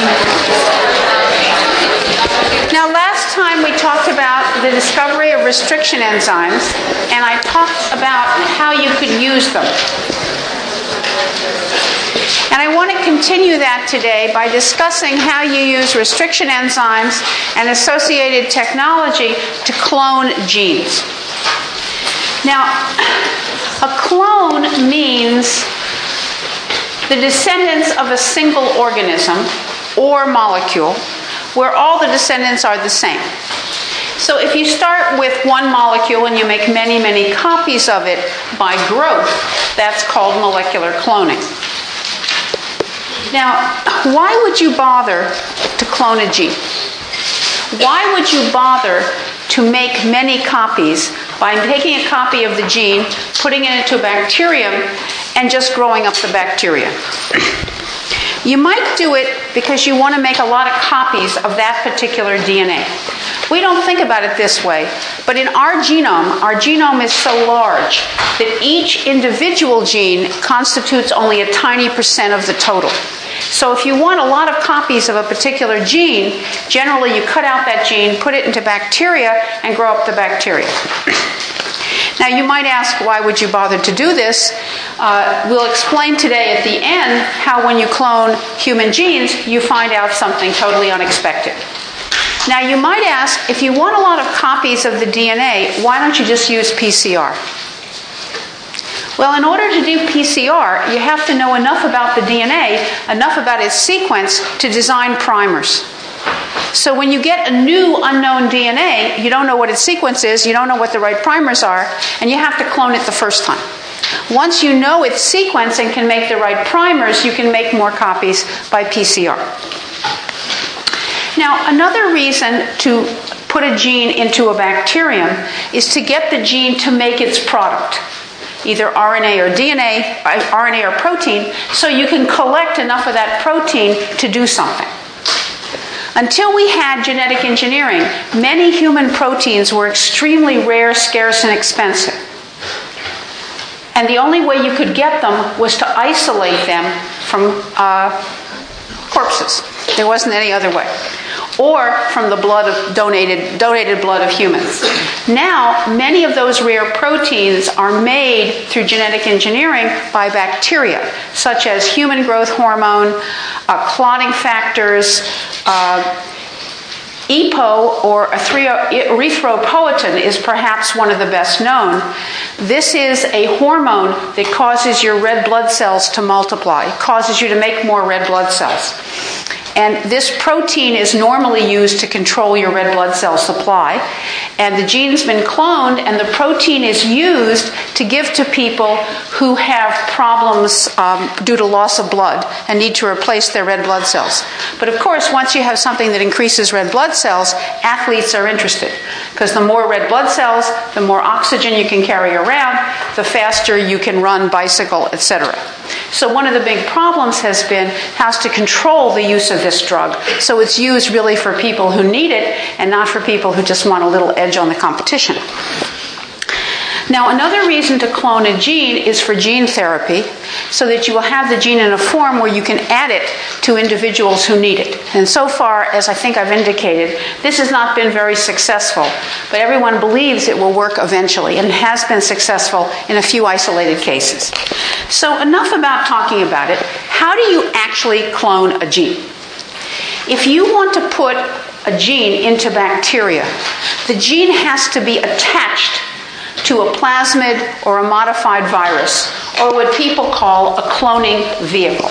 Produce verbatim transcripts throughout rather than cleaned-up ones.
Now, last time we talked about the discovery of restriction enzymes, and I talked about how you could use them. And I want to continue that today by discussing how you use restriction enzymes and associated technology to clone genes. Now, a clone means the descendants of a single organism or molecule where all the descendants are the same. So if you start with one molecule and you make many, many copies of it by growth, that's called molecular cloning. Now, why would you bother to clone a gene? Why would you bother to make many copies by taking a copy of the gene, putting it into a bacterium, and just growing up the bacteria? You might do it because you want to make a lot of copies of that particular D N A. We don't think about it this way, but in our genome, our genome is so large that each individual gene constitutes only a tiny percent of the total. So if you want a lot of copies of a particular gene, generally you cut out that gene, put it into bacteria, and grow up the bacteria. Now you might ask, why would you bother to do this? Uh, we'll explain today at the end how when you clone human genes, you find out something totally unexpected. Now you might ask, if you want a lot of copies of the D N A, why don't you just use P C R? Well, in order to do P C R, you have to know enough about the D N A, enough about its sequence, to design primers. So when you get a new unknown D N A, you don't know what its sequence is, you don't know what the right primers are, and you have to clone it the first time. Once you know its sequence and can make the right primers, you can make more copies by P C R. Now, another reason to put a gene into a bacterium is to get the gene to make its product, either R N A or D N A, R N A or protein, so you can collect enough of that protein to do something. Until we had genetic engineering, many human proteins were extremely rare, scarce, and expensive. And the only way you could get them was to isolate them from uh, corpses. There wasn't any other way. Or from the blood of donated, donated blood of humans. Now, many of those rare proteins are made through genetic engineering by bacteria, such as human growth hormone, uh, clotting factors, uh, E P O, or erythropoietin, is perhaps one of the best known. This is a hormone that causes your red blood cells to multiply. It causes you to make more red blood cells. And this protein is normally used to control your red blood cell supply. And the gene's been cloned, and the protein is used to give to people who have problems um, due to loss of blood and need to replace their red blood cells. But of course, once you have something that increases red blood cells, athletes are interested. Because the more red blood cells, the more oxygen you can carry around, the faster you can run, bicycle, et cetera. So one of the big problems has been how to control the use of this drug. So it's used really for people who need it and not for people who just want a little edge on the competition. Now, another reason to clone a gene is for gene therapy, so that you will have the gene in a form where you can add it to individuals who need it. And so far, as I think I've indicated, this has not been very successful, but everyone believes it will work eventually, and has been successful in a few isolated cases. So enough about talking about it. How do you actually clone a gene? If you want to put a gene into bacteria, the gene has to be attached to a plasmid or a modified virus, or what people call a cloning vehicle.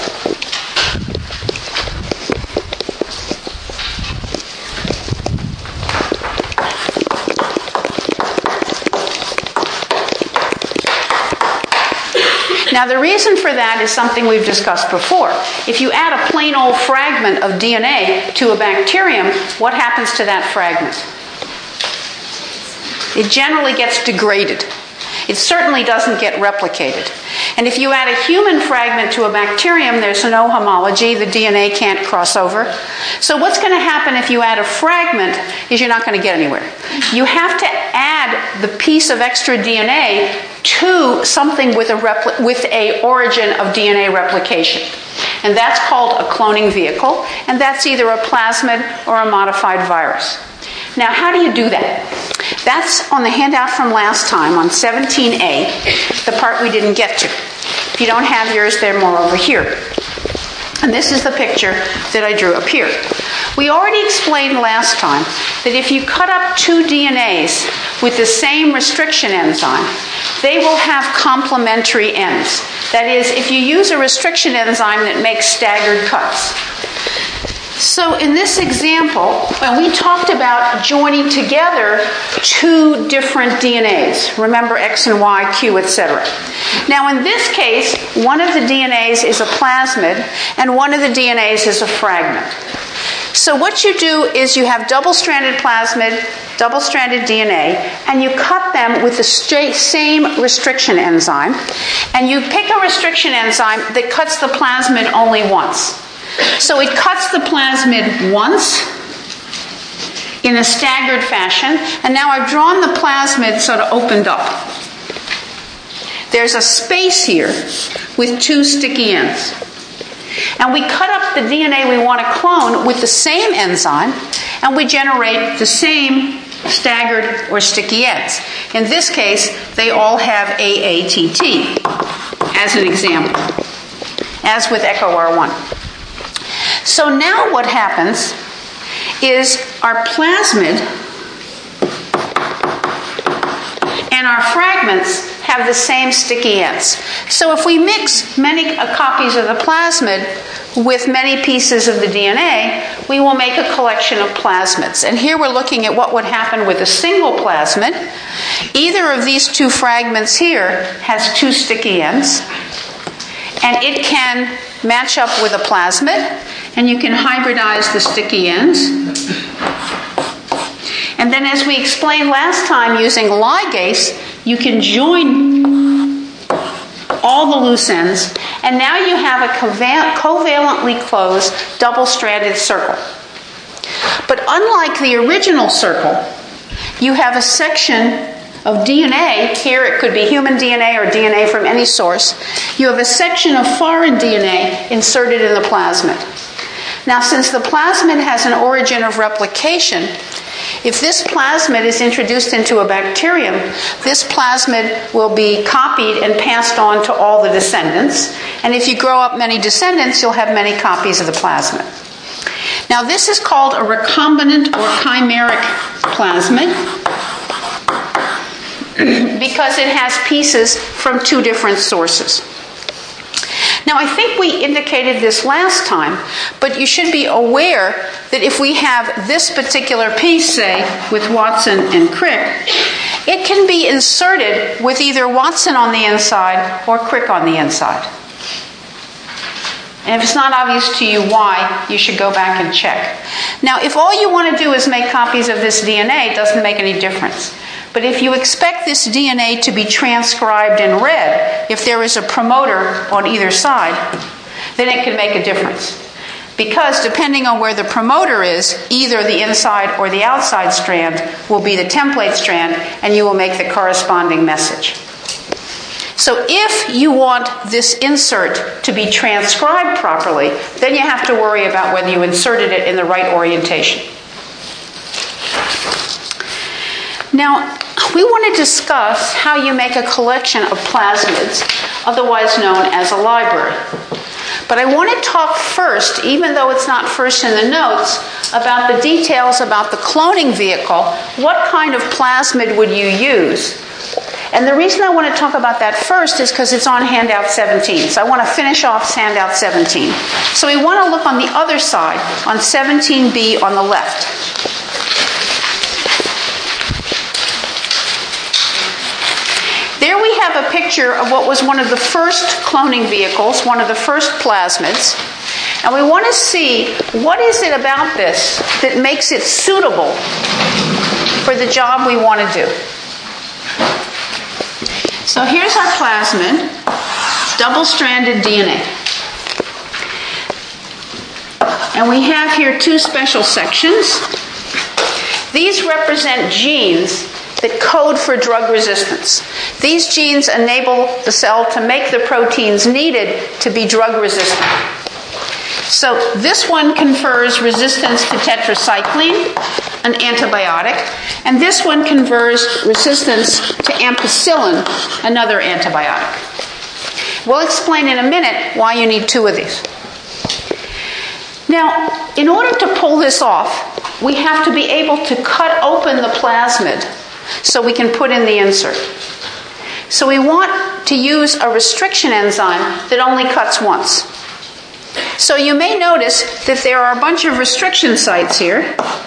Now, the reason for that is something we've discussed before. If you add a plain old fragment of D N A to a bacterium, what happens to that fragment? It generally gets degraded. It certainly doesn't get replicated. And if you add a human fragment to a bacterium, there's no homology. The D N A can't cross over. So what's going to happen if you add a fragment is you're not going to get anywhere. You have to add the piece of extra D N A to something with a repli- with a origin of D N A replication. And that's called a cloning vehicle, and that's either a plasmid or a modified virus. Now, how do you do that? That's on the handout from last time on seventeen A, the part we didn't get to. If you don't have yours, they're more over here. And this is the picture that I drew up here. We already explained last time that if you cut up two D N As with the same restriction enzyme, they will have complementary ends. That is, if you use a restriction enzyme that makes staggered cuts. So in this example, when we talked about joining together two different D N As, remember X and Y, Q, et cetera. Now in this case, one of the D N As is a plasmid and one of the D N As is a fragment. So what you do is you have double-stranded plasmid, double-stranded D N A, and you cut them with the same restriction enzyme, and you pick a restriction enzyme that cuts the plasmid only once. So it cuts the plasmid once in a staggered fashion, and now I've drawn the plasmid sort of opened up. There's a space here with two sticky ends. And we cut up the D N A we want to clone with the same enzyme, and we generate the same staggered or sticky ends. In this case, they all have A A T T as an example, as with Echo R one. So now what happens is our plasmid and our fragments have the same sticky ends. So if we mix many uh, copies of the plasmid with many pieces of the D N A, we will make a collection of plasmids. And here we're looking at what would happen with a single plasmid. Either of these two fragments here has two sticky ends, and it can match up with a plasmid, and you can hybridize the sticky ends. And then, as we explained last time, using ligase, you can join all the loose ends, and now you have a covalently closed double-stranded circle. But unlike the original circle, you have a section of D N A, here it could be human D N A or D N A from any source, you have a section of foreign D N A inserted in the plasmid. Now, since the plasmid has an origin of replication, if this plasmid is introduced into a bacterium, this plasmid will be copied and passed on to all the descendants. And if you grow up many descendants, you'll have many copies of the plasmid. Now, this is called a recombinant or chimeric plasmid because it has pieces from two different sources. Now, I think we indicated this last time, but you should be aware that if we have this particular piece, say, with Watson and Crick, it can be inserted with either Watson on the inside or Crick on the inside. And if it's not obvious to you why, you should go back and check. Now, if all you want to do is make copies of this D N A, it doesn't make any difference. But if you expect this D N A to be transcribed in red, if there is a promoter on either side, then it can make a difference. Because depending on where the promoter is, either the inside or the outside strand will be the template strand, and you will make the corresponding message. So if you want this insert to be transcribed properly, then you have to worry about whether you inserted it in the right orientation. Now, we want to discuss how you make a collection of plasmids, otherwise known as a library. But I want to talk first, even though it's not first in the notes, about the details about the cloning vehicle. What kind of plasmid would you use? And the reason I want to talk about that first is because it's on handout seventeen. So I want to finish off handout seventeen. So we want to look on the other side, on seventeen B on the left. There we have a picture of what was one of the first cloning vehicles, one of the first plasmids. And we want to see what is it about this that makes it suitable for the job we want to do. So here's our plasmid, double-stranded D N A. And we have here two special sections. These represent genes that code for drug resistance. These genes enable the cell to make the proteins needed to be drug resistant. So this one confers resistance to tetracycline, an antibiotic, and this one confers resistance to ampicillin, another antibiotic. We'll explain in a minute why you need two of these. Now, in order to pull this off, we have to be able to cut open the plasmid so we can put in the insert. So we want to use a restriction enzyme that only cuts once. So you may notice that there are a bunch of restriction sites here.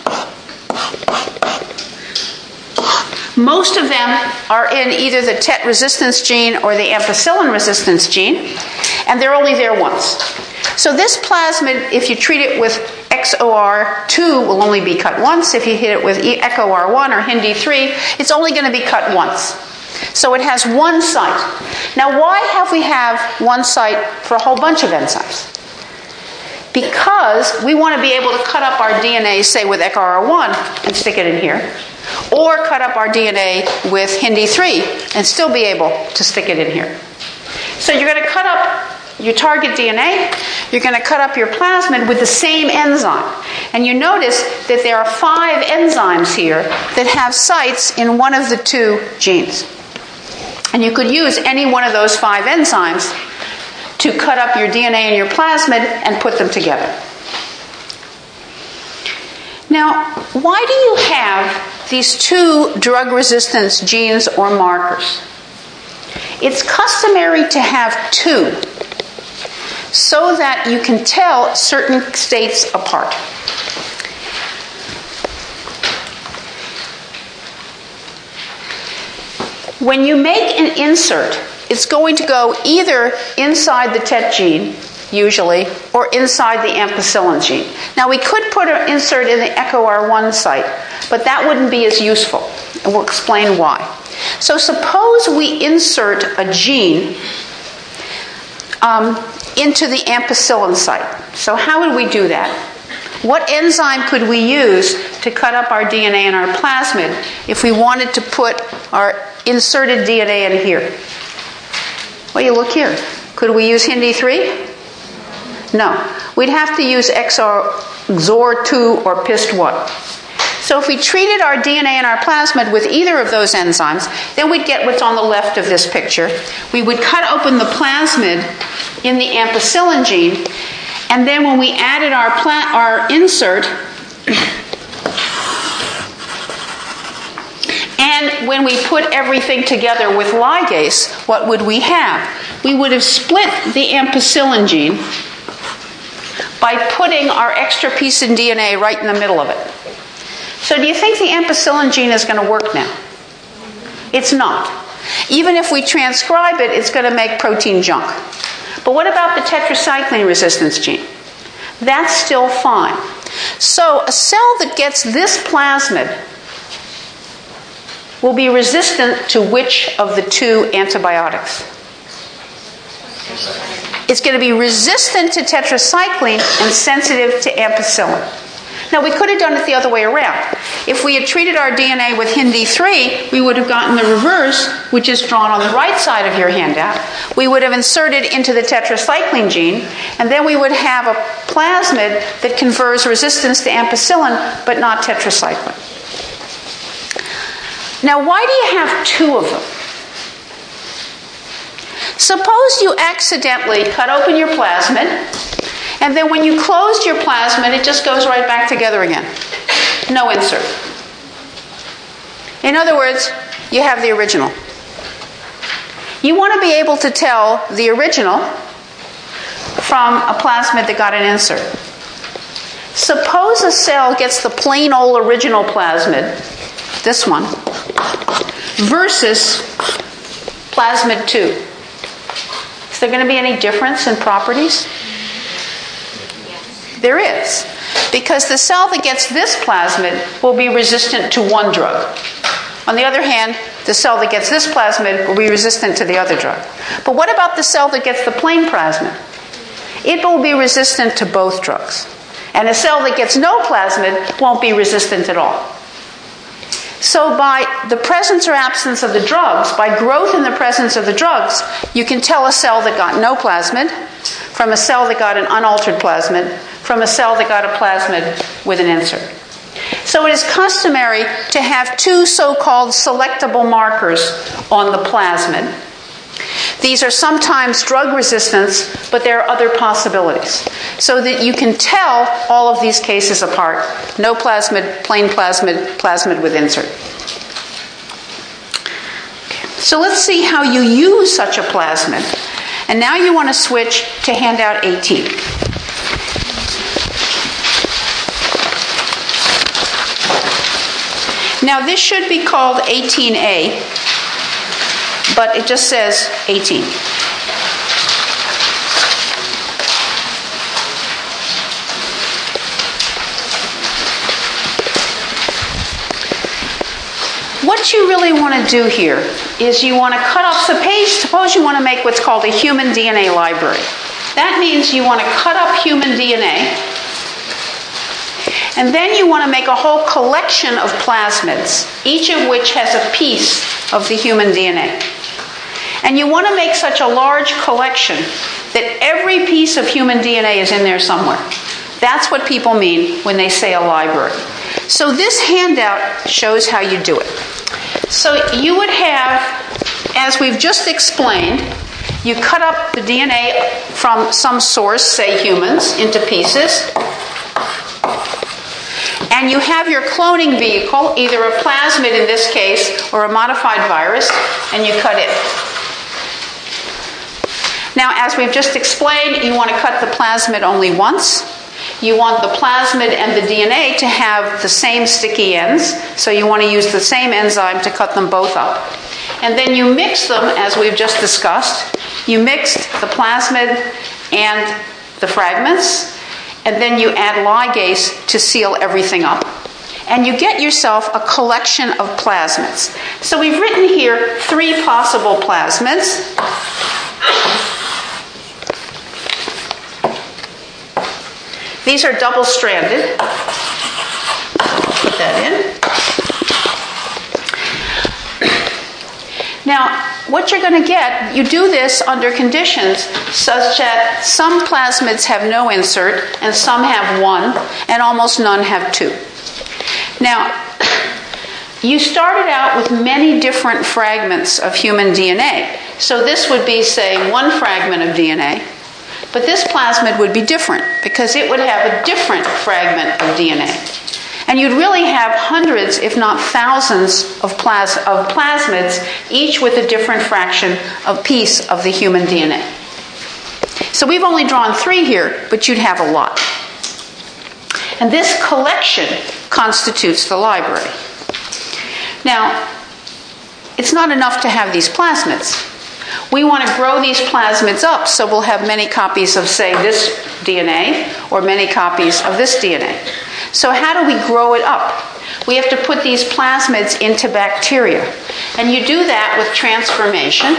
Most of them are in either the T E T resistance gene or the ampicillin resistance gene, and they're only there once. So this plasmid, if you treat it with X O R two, will only be cut once. If you hit it with E C O R one or Hindi three, it's only going to be cut once. So it has one site. Now, why have we have one site for a whole bunch of enzymes? Because we want to be able to cut up our D N A, say, with E C O R one and stick it in here, or cut up our D N A with Hindi three and still be able to stick it in here. So you're going to cut up your target D N A, you're going to cut up your plasmid with the same enzyme. And you notice that there are five enzymes here that have sites in one of the two genes. And you could use any one of those five enzymes to cut up your D N A and your plasmid and put them together. Now, why do you have these two drug resistance genes or markers? It's customary to have two so that you can tell certain states apart. When you make an insert, it's going to go either inside the T E T gene, usually, or inside the ampicillin gene. Now, we could put an insert in the E C O R one site, but that wouldn't be as useful, and we'll explain why. So suppose we insert a gene um, into the ampicillin site. So how would we do that? What enzyme could we use to cut up our D N A and our plasmid if we wanted to put our inserted D N A in here? Well, you look here. Could we use Hindi three? No. We'd have to use X O R two or P I S T one. So if we treated our D N A and our plasmid with either of those enzymes, then we'd get what's on the left of this picture. We would cut open the plasmid in the ampicillin gene, and then when we added our, pla- our insert, and when we put everything together with ligase, what would we have? We would have split the ampicillin gene by putting our extra piece in D N A right in the middle of it. So do you think the ampicillin gene is going to work now? It's not. Even if we transcribe it, it's going to make protein junk. But what about the tetracycline resistance gene? That's still fine. So a cell that gets this plasmid will be resistant to which of the two antibiotics? It's going to be resistant to tetracycline and sensitive to ampicillin. Now, we could have done it the other way around. If we had treated our D N A with Hindi three, we would have gotten the reverse, which is drawn on the right side of your handout. We would have inserted into the tetracycline gene, and then we would have a plasmid that confers resistance to ampicillin, but not tetracycline. Now, why do you have two of them? Suppose you accidentally cut open your plasmid, and then when you closed your plasmid, it just goes right back together again. No insert. In other words, you have the original. You want to be able to tell the original from a plasmid that got an insert. Suppose a cell gets the plain old original plasmid, this one, versus plasmid two. Is there going to be any difference in properties? There is. Because the cell that gets this plasmid will be resistant to one drug. On the other hand, the cell that gets this plasmid will be resistant to the other drug. But what about the cell that gets the plain plasmid? It will be resistant to both drugs. And a cell that gets no plasmid won't be resistant at all. So by the presence or absence of the drugs, by growth in the presence of the drugs, you can tell a cell that got no plasmid from a cell that got an unaltered plasmid from a cell that got a plasmid with an insert. So it is customary to have two so-called selectable markers on the plasmid. These are sometimes drug resistance, but there are other possibilities. So that you can tell all of these cases apart. No plasmid, plain plasmid, plasmid with insert. So let's see how you use such a plasmid. And now you want to switch to handout eighteen. Now this should be called eighteen A, but it just says eighteen. What you really want to do here is you want to cut off the page. Suppose you want to make what's called a human D N A library. That means you want to cut up human D N A, and then you want to make a whole collection of plasmids, each of which has a piece of the human D N A. And you want to make such a large collection that every piece of human D N A is in there somewhere. That's what people mean when they say a library. So this handout shows how you do it. So you would have, as we've just explained, you cut up the D N A from some source, say humans, into pieces. And you have your cloning vehicle, either a plasmid in this case, or a modified virus, and you cut it. Now, as we've just explained, you want to cut the plasmid only once. You want the plasmid and the D N A to have the same sticky ends, so you want to use the same enzyme to cut them both up. And then you mix them, as we've just discussed. You mixed the plasmid and the fragments, and then you add ligase to seal everything up. And you get yourself a collection of plasmids. So we've written here three possible plasmids. These are double-stranded. Put that in. Now, what you're going to get, you do this under conditions such that some plasmids have no insert, and some have one, and almost none have two. Now, you started out with many different fragments of human D N A. So this would be, say, one fragment of D N A. But this plasmid would be different because it would have a different fragment of D N A. And you'd really have hundreds, if not thousands, of, plas- of plasmids, each with a different fraction of piece of the human D N A. So we've only drawn three here, but you'd have a lot. And this collection constitutes the library. Now, it's not enough to have these plasmids. We want to grow these plasmids up so we'll have many copies of, say, this D N A or many copies of this D N A. So how do we grow it up? We have to put these plasmids into bacteria. And you do that with transformation.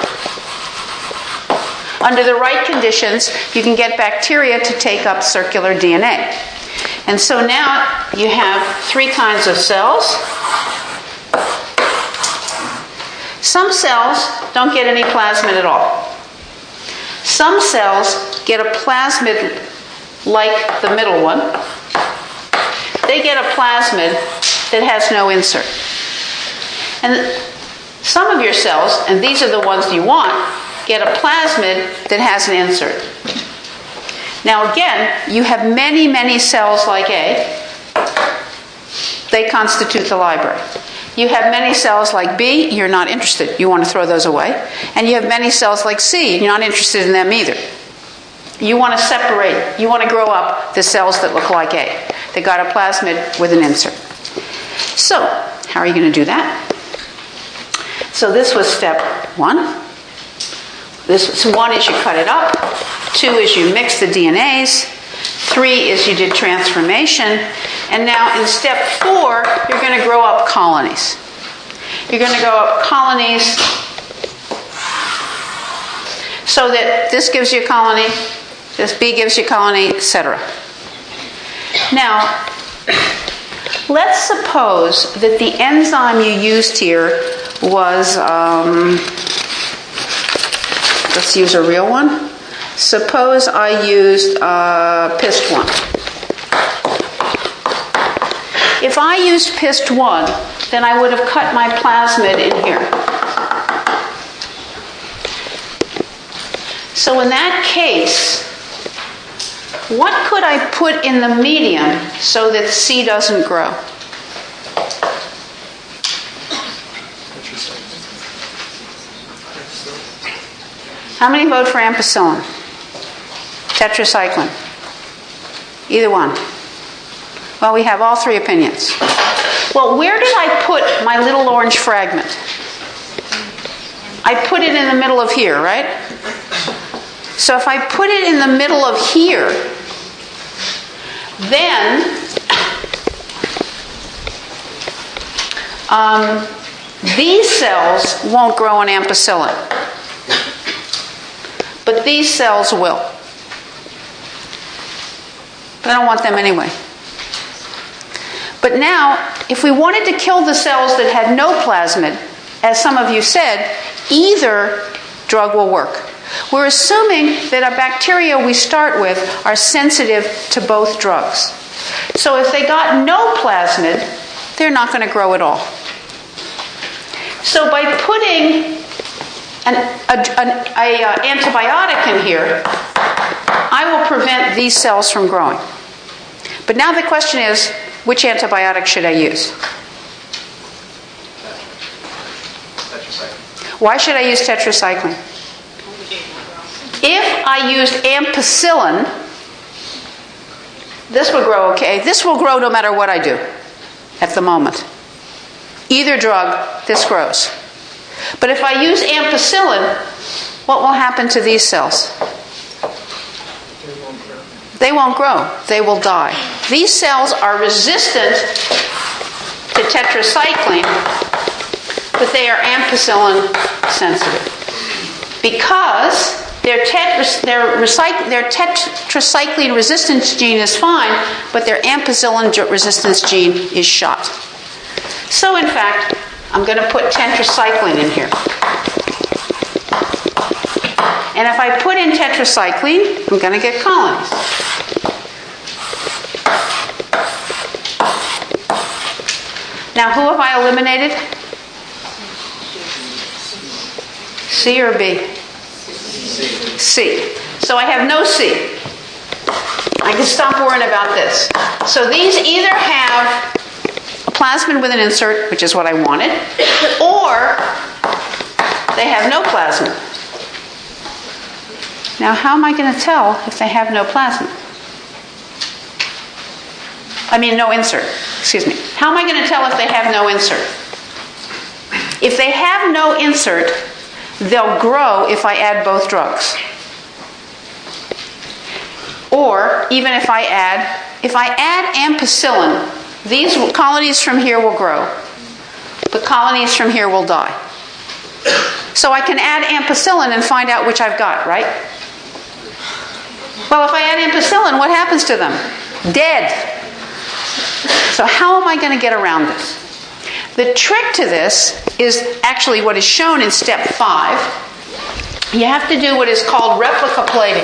Under the right conditions, you can get bacteria to take up circular D N A. And so now you have three kinds of cells. Some cells don't get any plasmid at all. Some cells get a plasmid like the middle one. They get a plasmid that has no insert. And some of your cells, and these are the ones you want, get a plasmid that has an insert. Now again, you have many, many cells like A. They constitute the library. You have many cells like B, you're not interested. You want to throw those away. And you have many cells like C, you're not interested in them either. You want to separate, you want to grow up the cells that look like A. They got a plasmid with an insert. So, how are you going to do that? So this was step one. This so one is you cut it up. Two is you mix the D N As. Three is you did transformation. And now in step four, you're going to grow up colonies. You're going to grow up colonies so that this gives you a colony, this B gives you a colony, et cetera. Now, Let's suppose that the enzyme you used here was, um, let's use a real one. Suppose I used uh, P I S T one. If I used P I S T one, then I would have cut my plasmid in here. So in that case, what could I put in the medium so that C doesn't grow? How many vote for ampicillin? Tetracycline? Either one. Well, we have all three opinions. Well, where did I put my little orange fragment? I put it in the middle of here, right? So if I put it in the middle of here, then um, these cells won't grow on ampicillin, but these cells will. But I don't want them anyway. But now, if we wanted to kill the cells that had no plasmid, as some of you said, either drug will work. We're assuming that our bacteria we start with are sensitive to both drugs. So if they got no plasmid, they're not going to grow at all. So by putting an a, an a, uh, antibiotic in here, I will prevent these cells from growing. But now the question is, which antibiotic should I use? Tetracycline. Why should I use tetracycline? If I used ampicillin, this would grow okay. This will grow no matter what I do at the moment. Either drug, this grows. But if I use ampicillin, what will happen to these cells? They won't grow. They will die. These cells are resistant to tetracycline, but they are ampicillin sensitive. Because their, tet- their, recyc- their tetracycline resistance gene is fine, but their ampicillin resistance gene is shot. So in fact, I'm going to put tetracycline in here. And if I put in tetracycline, I'm going to get colonies. Now, who have I eliminated? C or B? C. So I have no C. I can stop worrying about this. So these either have a plasmid with an insert, which is what I wanted, or they have no plasmid. Now, how am I going to tell if they have no plasmid? I mean, no insert. Excuse me. How am I going to tell if they have no insert? If they have no insert, they'll grow if I add both drugs. Or, even if I add, if I add ampicillin, these colonies from here will grow. The colonies from here will die. So I can add ampicillin and find out which I've got, right? Well, if I add ampicillin, what happens to them? Dead. So how am I going to get around this? The trick to this is actually what is shown in step five. You have to do what is called replica plating.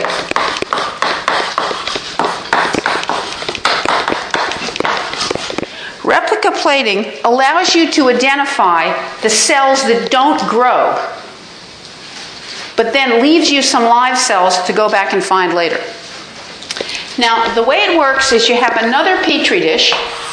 Replica plating allows you to identify the cells that don't grow, but then leaves you some live cells to go back and find later. Now, the way it works is you have another Petri dish,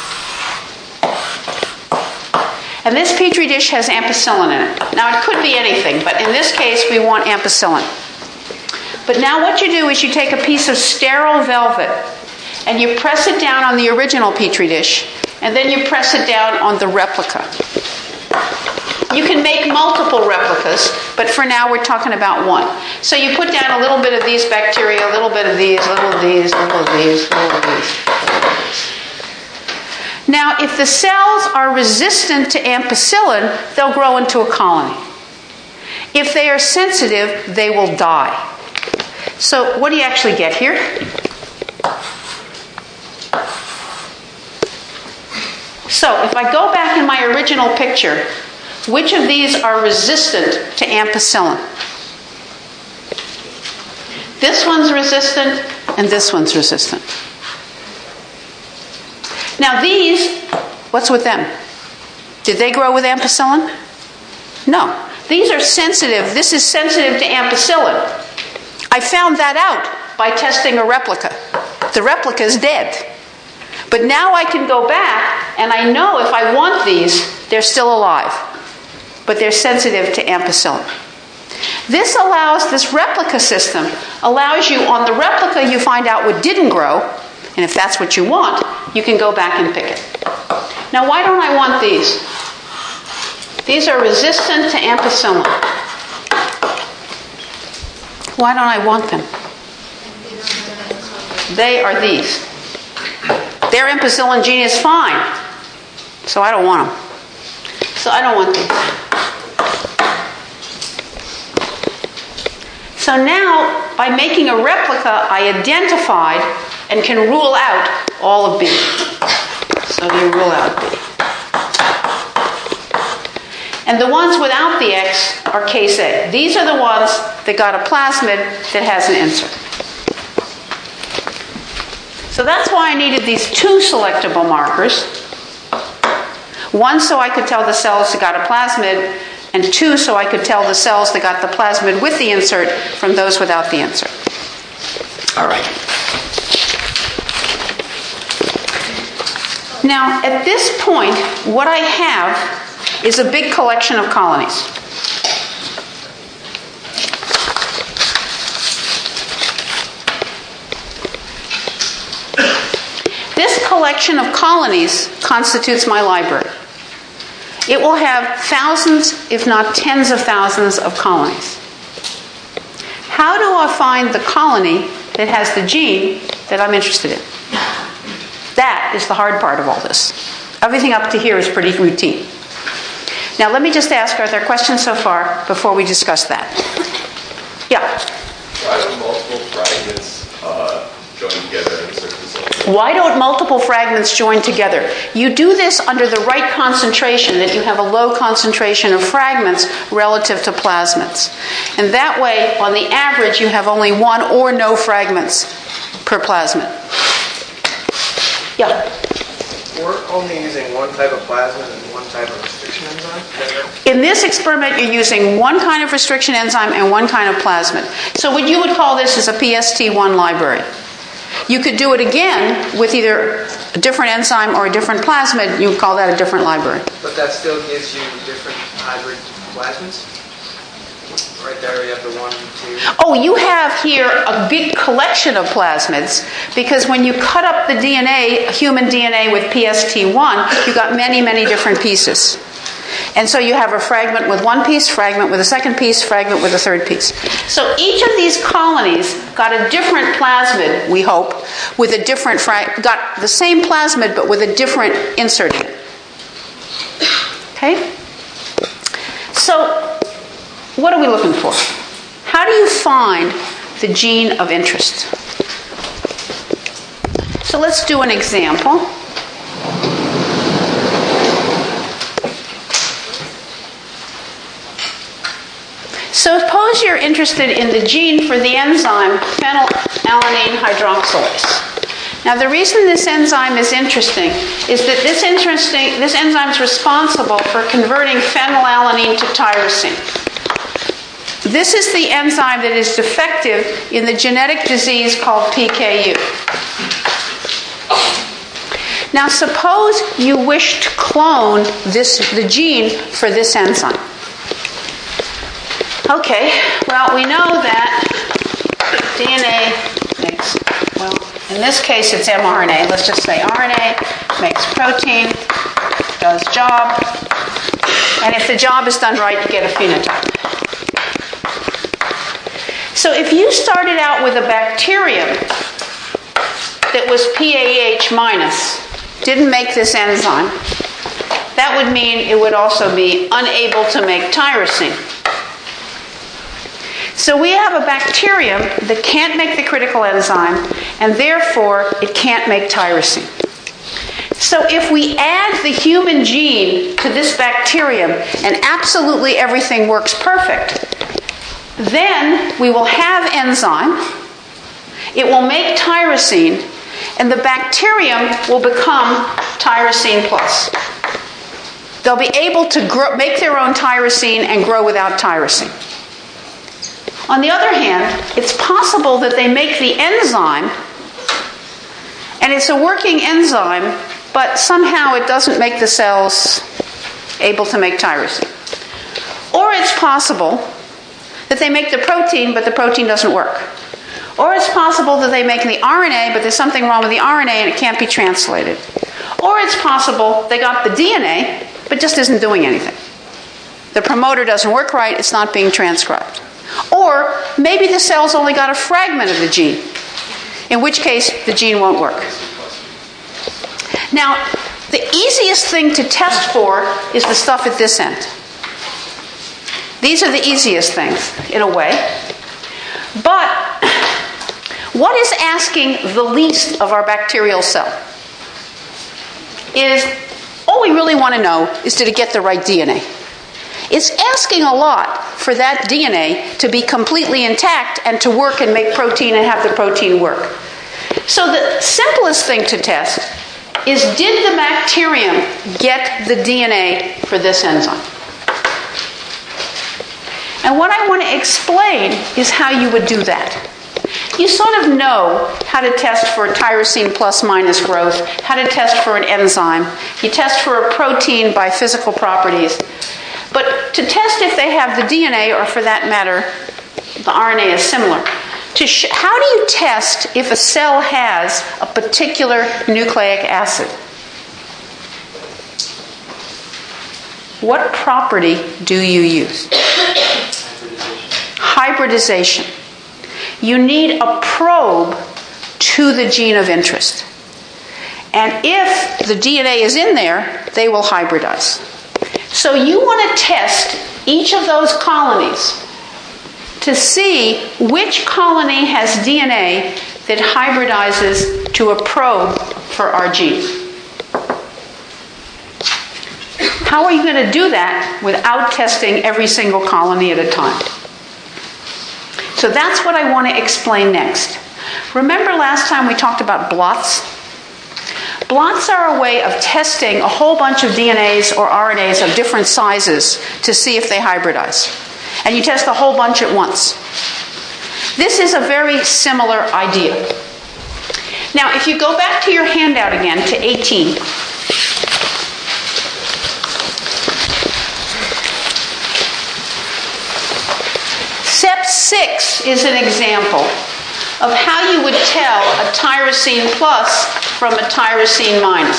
and this Petri dish has ampicillin in it. Now, it could be anything, but in this case, we want ampicillin. But now what you do is you take a piece of sterile velvet, and you press it down on the original Petri dish, and then you press it down on the replica. You can make multiple replicas, but for now we're talking about one. So you put down a little bit of these bacteria, a little bit of these, a little of these, a little of these, a little of these. Now, if the cells are resistant to ampicillin, they'll grow into a colony. If they are sensitive, they will die. So what do you actually get here? So if I go back in my original picture, which of these are resistant to ampicillin? This one's resistant, and this one's resistant. Now these, what's with them? Did they grow with ampicillin? No. These are sensitive. This is sensitive to ampicillin. I found that out by testing a replica. The replica is dead. But now I can go back, and I know if I want these, they're still alive. But they're sensitive to ampicillin. This allows, this replica system allows you, on the replica, you find out what didn't grow, and if that's what you want, you can go back and pick it. Now, why don't I want these? These are resistant to ampicillin. Why don't I want them? They are these. Their ampicillin gene is fine, so I don't want them. So I don't want these. So now, by making a replica, I identified and can rule out all of B. So you rule out B. And the ones without the X are case A. These are the ones that got a plasmid that has an insert. So that's why I needed these two selectable markers. One so I could tell the cells that got a plasmid, and two so I could tell the cells that got the plasmid with the insert from those without the insert. All right. Now, at this point, what I have is a big collection of colonies. This collection of colonies constitutes my library. It will have thousands, if not tens of thousands, of colonies. How do I find the colony that has the gene that I'm interested in? That is the hard part of all this. Everything up to here is pretty routine. Now, let me just ask, are there questions so far before we discuss that? Yeah? Why don't multiple fragments uh, join together in certain cells? Why don't multiple fragments join together? You do this under the right concentration, that you have a low concentration of fragments relative to plasmids. And that way, on the average, you have only one or no fragments per plasmid. Yeah? We're only using one type of plasmid and one type of restriction enzyme? In this experiment, you're using one kind of restriction enzyme and one kind of plasmid. So what you would call this is a P S T one library. You could do it again with either a different enzyme or a different plasmid. You would call that a different library. But that still gives you different hybrid plasmids? Right there you have the one, two. Oh, you have here a big collection of plasmids, because when you cut up the D N A, human D N A with P S T one, you got many, many different pieces. And so you have a fragment with one piece, fragment with a second piece, fragment with a third piece. So each of these colonies got a different plasmid, we hope, with a different frag- got the same plasmid but with a different insert in it. Okay? So what are we looking for? How do you find the gene of interest? So let's do an example. So suppose you're interested in the gene for the enzyme phenylalanine hydroxylase. Now the reason this enzyme is interesting is that this, interesting, this enzyme is responsible for converting phenylalanine to tyrosine. This is the enzyme that is defective in the genetic disease called P K U. Now suppose you wish to clone this, the gene for this enzyme. Okay, well, we know that D N A makes, well, in this case it's mRNA. Let's just say R N A makes protein, does job, and if the job is done right, you get a phenotype. So if you started out with a bacterium that was P A H minus, didn't make this enzyme, that would mean it would also be unable to make tyrosine. So we have a bacterium that can't make the critical enzyme, and therefore it can't make tyrosine. So if we add the human gene to this bacterium and absolutely everything works perfect, then we will have enzyme, it will make tyrosine, and the bacterium will become tyrosine plus. They'll be able to grow, make their own tyrosine and grow without tyrosine. On the other hand, it's possible that they make the enzyme, and it's a working enzyme, but somehow it doesn't make the cells able to make tyrosine. Or it's possible that they make the protein, but the protein doesn't work. Or it's possible that they make the R N A, but there's something wrong with the R N A and it can't be translated. Or it's possible they got the D N A, but just isn't doing anything. The promoter doesn't work right, it's not being transcribed. Or maybe the cell's only got a fragment of the gene, in which case the gene won't work. Now, the easiest thing to test for is the stuff at this end. These are the easiest things, in a way. But what is asking the least of our bacterial cell? Is, all we really want to know is did it get the right D N A? It's asking a lot for that D N A to be completely intact and to work and make protein and have the protein work. So the simplest thing to test is did the bacterium get the D N A for this enzyme? And what I want to explain is how you would do that. You sort of know how to test for tyrosine plus minus growth, how to test for an enzyme. You test for a protein by physical properties. But to test if they have the D N A, or for that matter, the R N A is similar. To sh- how do you test if a cell has a particular nucleic acid? What property do you use? Hybridization. You need a probe to the gene of interest. And if the D N A is in there, they will hybridize. So you want to test each of those colonies to see which colony has D N A that hybridizes to a probe for our gene. How are you going to do that without testing every single colony at a time? So that's what I want to explain next. Remember last time we talked about blots? Blots are a way of testing a whole bunch of D N As or R N As of different sizes to see if they hybridize. And you test a whole bunch at once. This is a very similar idea. Now, if you go back to your handout again, to eighteen. Step six is an example of how you would tell a tyrosine plus from a tyrosine minus.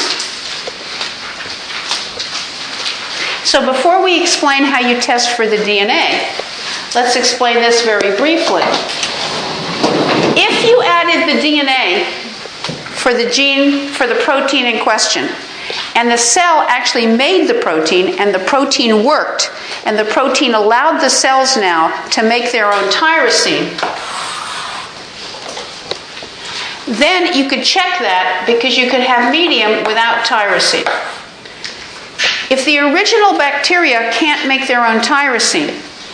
So before we explain how you test for the D N A, let's explain this very briefly. If you added the D N A for the gene, for the protein in question, and the cell actually made the protein, and the protein worked, and the protein allowed the cells now to make their own tyrosine, then you could check that because you could have medium without tyrosine. If the original bacteria can't make their own tyrosine,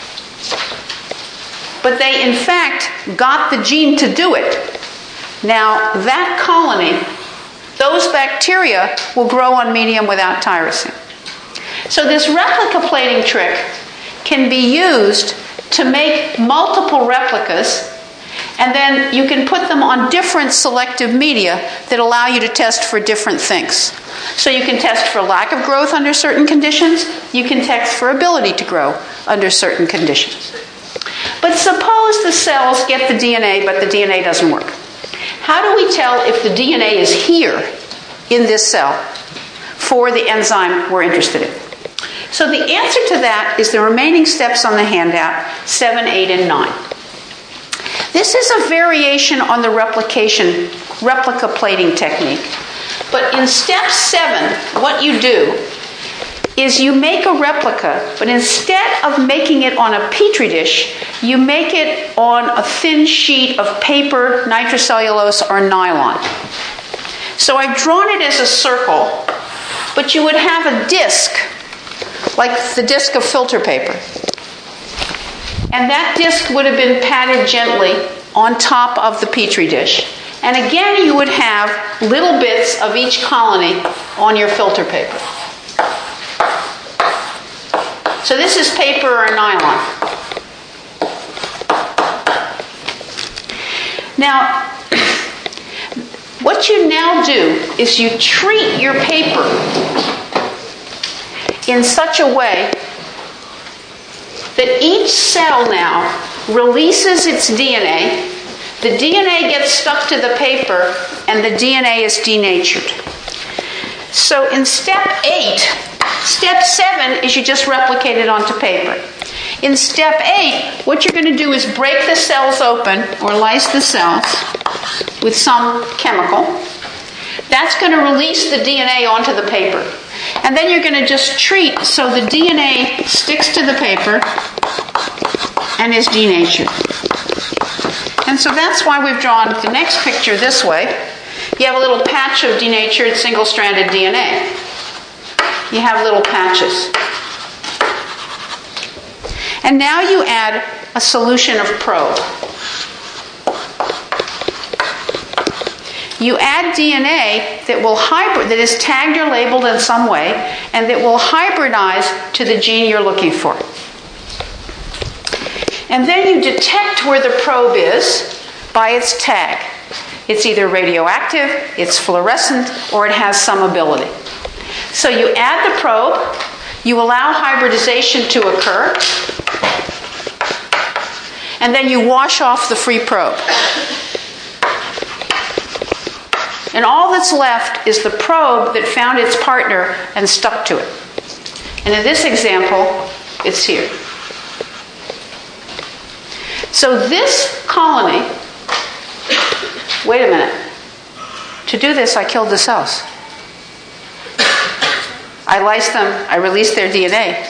but they in fact got the gene to do it, now that colony, those bacteria will grow on medium without tyrosine. So this replica plating trick can be used to make multiple replicas, and then you can put them on different selective media that allow you to test for different things. So you can test for lack of growth under certain conditions. You can test for ability to grow under certain conditions. But suppose the cells get the D N A, but the D N A doesn't work. How do we tell if the D N A is here in this cell for the enzyme we're interested in? So the answer to that is the remaining steps on the handout, seven, eight, and nine. This is a variation on the replication, replica plating technique. But in step seven, what you do is you make a replica, but instead of making it on a petri dish, you make it on a thin sheet of paper, nitrocellulose, or nylon. So I've drawn it as a circle, but you would have a disc, like the disc of filter paper. And that disc would have been patted gently on top of the Petri dish. And again, you would have little bits of each colony on your filter paper. So this is paper or nylon. Now, what you now do is you treat your paper in such a way that each cell now releases its D N A. The D N A gets stuck to the paper, and the D N A is denatured. So in step eight, step seven is you just replicate it onto paper. In step eight, what you're going to do is break the cells open or lyse the cells with some chemical. That's going to release the D N A onto the paper. And then you're going to just treat so the D N A sticks to the paper and is denatured. And so that's why we've drawn the next picture this way. You have a little patch of denatured single-stranded D N A. You have little patches. And now you add a solution of probe. You add D N A that will hybrid, that is tagged or labeled in some way, and that will hybridize to the gene you're looking for. And then you detect where the probe is by its tag. It's either radioactive, it's fluorescent, or it has some ability. So you add the probe, you allow hybridization to occur, and then you wash off the free probe. And all that's left is the probe that found its partner and stuck to it. And in this example, it's here. So this colony, wait a minute. To do this, I killed the cells. I lysed them, I released their D N A.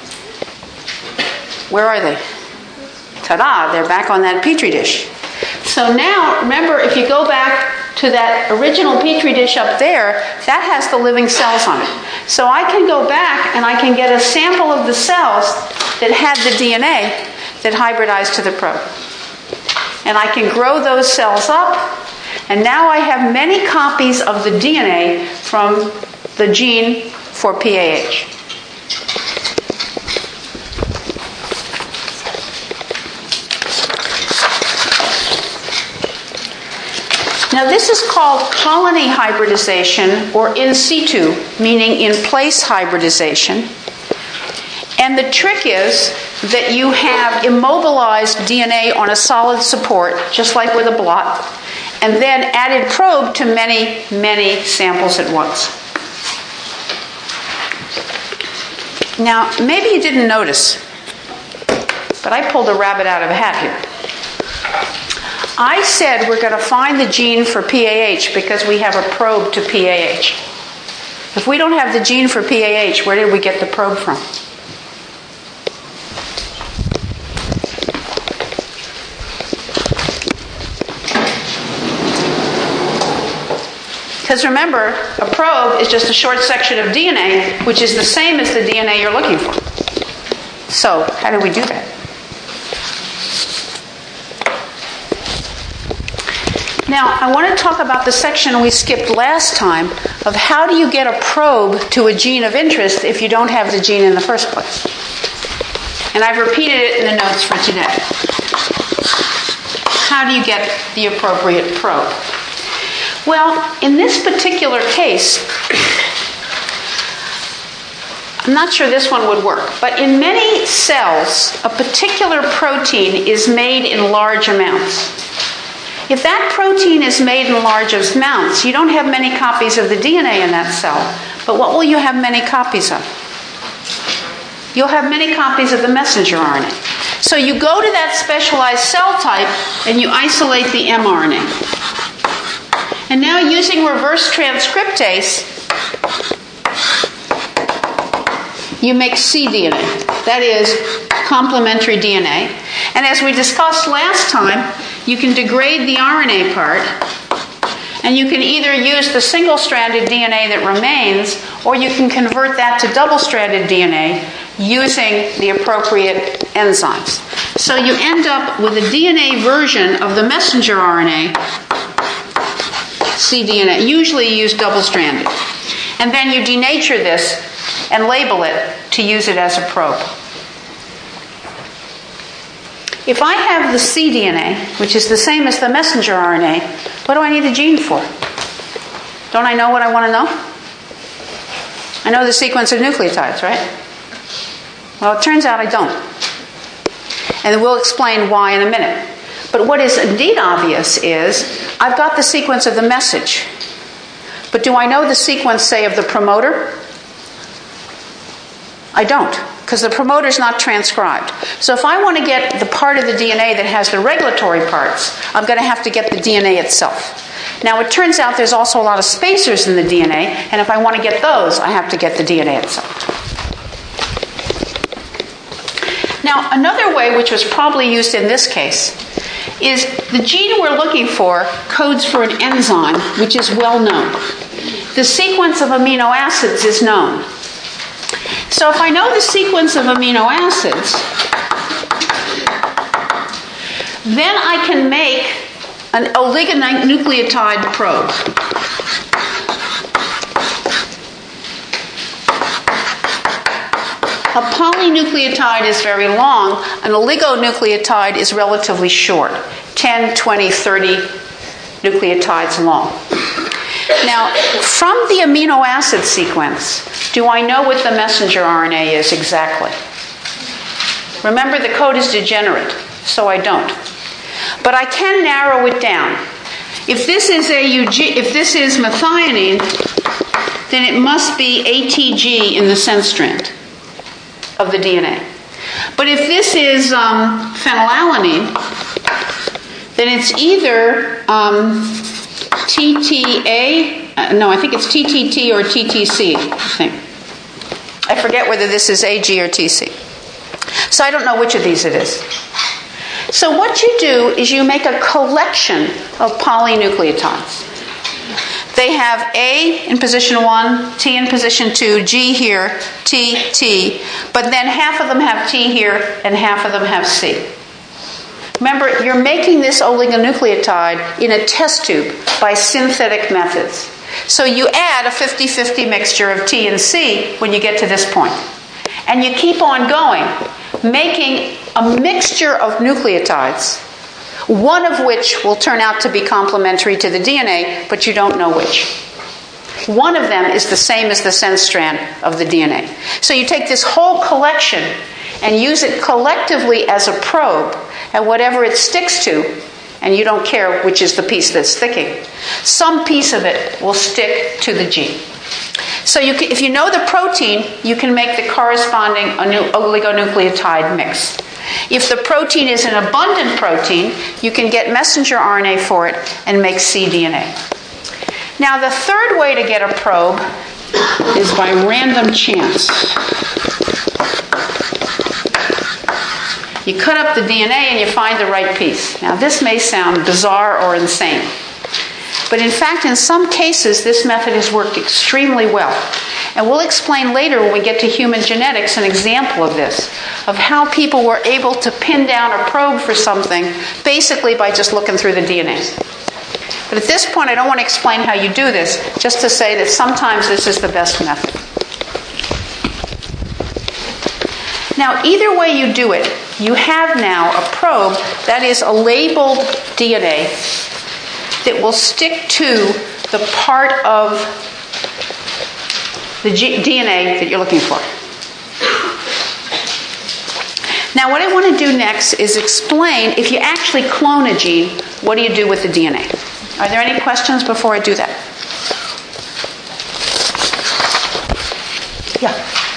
Where are they? Ta-da, they're back on that Petri dish. So now, remember, if you go back to that original Petri dish up there, that has the living cells on it. So I can go back and I can get a sample of the cells that had the D N A that hybridized to the probe. And I can grow those cells up, and now I have many copies of the D N A from the gene for P A H. Now this is called colony hybridization, or in situ, meaning in place hybridization. And the trick is that you have immobilized D N A on a solid support, just like with a blot, and then added probe to many, many samples at once. Now, maybe you didn't notice, but I pulled a rabbit out of a hat here. I said we're going to find the gene for P A H because we have a probe to P A H. If we don't have the gene for P A H, where did we get the probe from? Because remember, a probe is just a short section of D N A, which is the same as the D N A you're looking for. So, how do we do that? Now, I want to talk about the section we skipped last time of how do you get a probe to a gene of interest if you don't have the gene in the first place. And I've repeated it in the notes for today. How do you get the appropriate probe? Well, in this particular case, I'm not sure this one would work, but in many cells, a particular protein is made in large amounts. If that protein is made in large amounts, you don't have many copies of the D N A in that cell, but what will you have many copies of? You'll have many copies of the messenger R N A. So you go to that specialized cell type and you isolate the mRNA. And now using reverse transcriptase, you make cDNA. That is complementary D N A. And as we discussed last time, you can degrade the R N A part And you can either use the single-stranded D N A that remains, or you can convert that to double-stranded D N A using the appropriate enzymes. So you end up with a D N A version of the messenger R N A, cDNA. Usually you use double-stranded. And then you denature this and label it to use it as a probe. If I have the cDNA, which is the same as the messenger R N A, what do I need a gene for? Don't I know what I want to know? I know the sequence of nucleotides, right? Well, it turns out I don't. And we'll explain why in a minute. But what is indeed obvious is I've got the sequence of the message. But do I know the sequence, say, of the promoter? I don't, because the promoter is not transcribed. So if I want to get the part of the D N A that has the regulatory parts, I'm going to have to get the D N A itself. Now, it turns out there's also a lot of spacers in the D N A, and if I want to get those, I have to get the D N A itself. Now, another way, which was probably used in this case, is the gene we're looking for codes for an enzyme, which is well known. The sequence of amino acids is known. So if I know the sequence of amino acids, then I can make an oligonucleotide probe. A polynucleotide is very long. An oligonucleotide is relatively short, ten, twenty, thirty nucleotides long. Now, from the amino acid sequence, do I know what the messenger R N A is exactly? Remember, the code is degenerate, so I don't. But I can narrow it down. If this is a U G, if this is methionine, then it must be A T G in the sense strand of the D N A. But if this is um, phenylalanine, then it's either um, T T A, uh, no, I think it's T T T or T T C, I think. I forget whether this is A G or T C. So I don't know which of these it is. So what you do is you make a collection of polynucleotides. They have A in position one, T in position two, G here, T, T, but then half of them have T here and half of them have C. Remember, you're making this oligonucleotide in a test tube by synthetic methods. So you add a fifty-fifty mixture of T and C when you get to this point. And you keep on going, making a mixture of nucleotides, one of which will turn out to be complementary to the D N A, but you don't know which. One of them is the same as the sense strand of the D N A. So you take this whole collection and use it collectively as a probe, and whatever it sticks to, and you don't care which is the piece that's sticking, some piece of it will stick to the gene. So you can, if you know the protein, you can make the corresponding oligonucleotide mix. If the protein is an abundant protein, you can get messenger R N A for it and make cDNA. Now, the third way to get a probe is by random chance. You cut up the D N A and you find the right piece. Now, this may sound bizarre or insane, but in fact, in some cases, this method has worked extremely well. And we'll explain later when we get to human genetics an example of this, of how people were able to pin down a probe for something basically by just looking through the D N A. But at this point, I don't want to explain how you do this, just to say that sometimes this is the best method. Now, either way you do it, you have now a probe that is a labeled D N A that will stick to the part of the G- D N A that you're looking for. Now, what I want to do next is explain, if you actually clone a gene, what do you do with the D N A? Are there any questions before I do that? Yeah.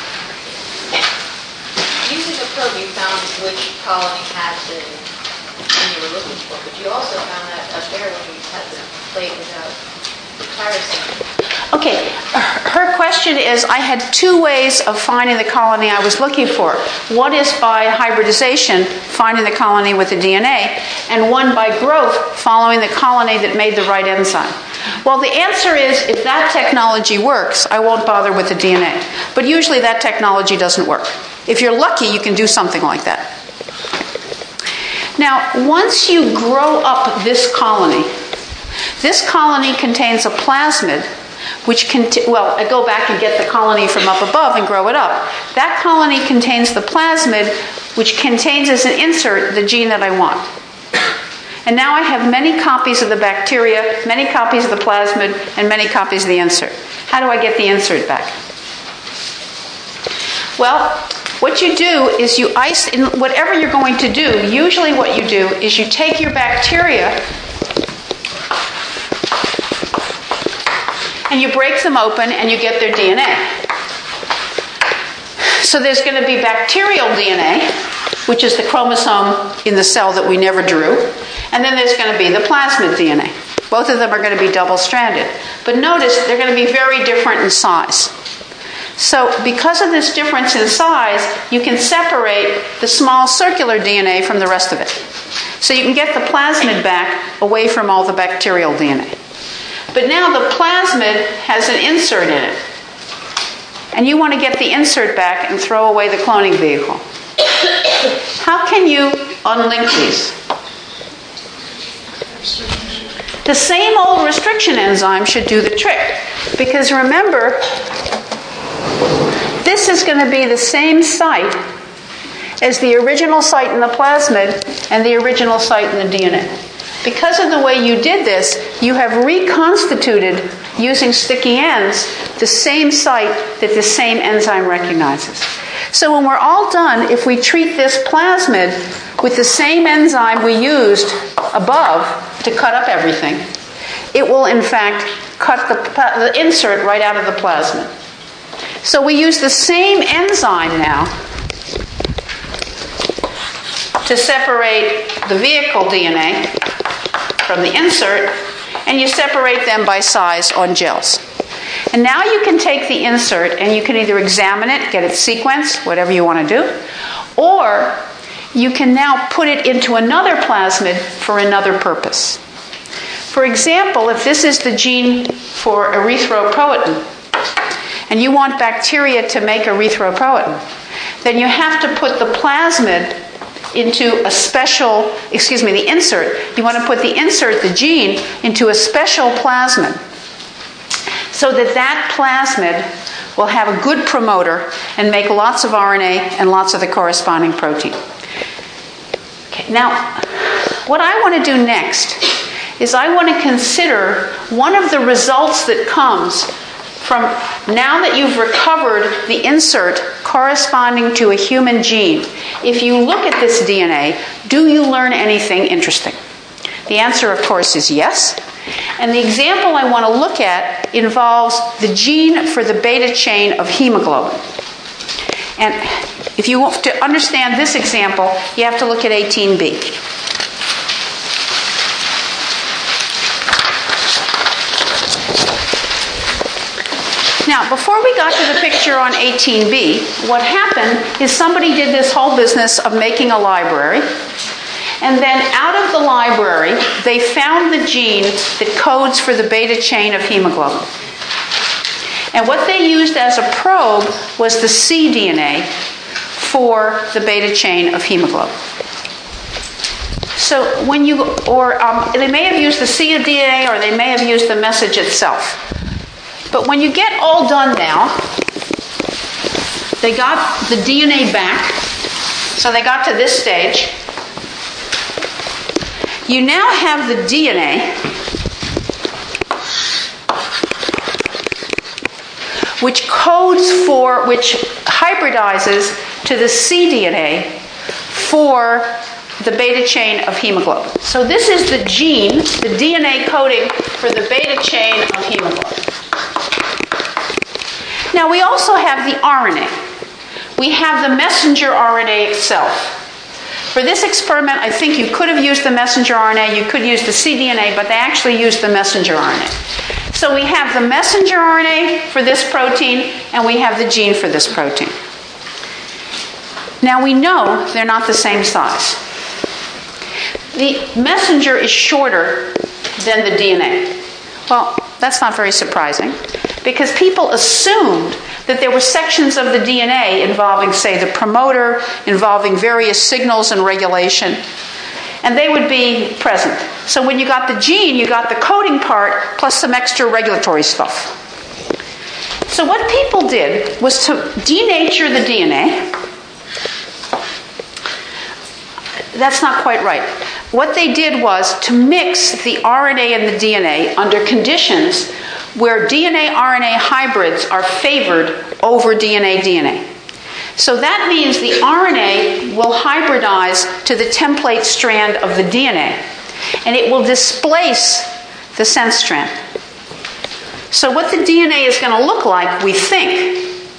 Using the probe, you found which colony had the gene you were looking for, but you also found that up there when you had the plate without tyrosine. Okay, her question is, I had two ways of finding the colony I was looking for. One is by hybridization, finding the colony with the D N A, and one by growth, following the colony that made the right enzyme. Well, the answer is, if that technology works, I won't bother with the D N A. But usually that technology doesn't work. If you're lucky, you can do something like that. Now, once you grow up this colony, this colony contains a plasmid, which can, well, I go back and get the colony from up above and grow it up. That colony contains the plasmid, which contains as an insert the gene that I want. And now I have many copies of the bacteria, many copies of the plasmid, and many copies of the insert. How do I get the insert back? Well, what you do is you ice, in whatever you're going to do, usually what you do is you take your bacteria and you break them open and you get their D N A. So there's going to be bacterial D N A, which is the chromosome in the cell that we never drew, and then there's going to be the plasmid D N A. Both of them are going to be double-stranded. But notice they're going to be very different in size. So because of this difference in size, you can separate the small circular D N A from the rest of it. So you can get the plasmid back away from all the bacterial D N A. But now the plasmid has an insert in it. And you want to get the insert back and throw away the cloning vehicle. How can you unlink these? The same old restriction enzyme should do the trick. Because remember, this is going to be the same site as the original site in the plasmid and the original site in the D N A. Because of the way you did this, you have reconstituted, using sticky ends, the same site that the same enzyme recognizes. So when we're all done, if we treat this plasmid with the same enzyme we used above to cut up everything, it will in fact cut the, the insert right out of the plasmid. So we use the same enzyme now to separate the vehicle D N A from the insert, and you separate them by size on gels. And now you can take the insert and you can either examine it, get its sequence, whatever you want to do, or you can now put it into another plasmid for another purpose. For example, if this is the gene for erythropoietin, and you want bacteria to make erythropoietin, then you have to put the plasmid into a special, excuse me, the insert. You want to put the insert, the gene, into a special plasmid so that that plasmid will have a good promoter and make lots of R N A and lots of the corresponding protein. Okay, now, what I want to do next is I want to consider one of the results that comes from now that you've recovered the insert corresponding to a human gene. If you look at this D N A, do you learn anything interesting? The answer, of course, is yes. And the example I want to look at involves the gene for the beta chain of hemoglobin. And if you want to understand this example, you have to look at eighteen B. Now, before we got to the picture on eighteen B, what happened is somebody did this whole business of making a library, and then out of the library, they found the gene that codes for the beta chain of hemoglobin. And what they used as a probe was the C D N A for the beta chain of hemoglobin. So when you, or um, they may have used the C D N A or they may have used the message itself. But when you get all done now, they got the D N A back, so they got to this stage. You now have the D N A, which codes for, which hybridizes to the C D N A for the beta chain of hemoglobin. So this is the gene, the D N A coding for the beta chain of hemoglobin. Now we also have the R N A. We have the messenger R N A itself. For this experiment, I think you could have used the messenger R N A, you could use the C D N A, but they actually used the messenger R N A. So we have the messenger R N A for this protein, and we have the gene for this protein. Now we know they're not the same size. The messenger is shorter than the D N A. Well, that's not very surprising, because people assumed that there were sections of the D N A involving, say, the promoter, involving various signals and regulation, and they would be present. So when you got the gene, you got the coding part plus some extra regulatory stuff. So what people did was to denature the D N A. That's not quite right. What they did was to mix the R N A and the D N A under conditions where D N A R N A hybrids are favored over D N A D N A. So that means the R N A will hybridize to the template strand of the D N A, and it will displace the sense strand. So what the D N A is going to look like, we think,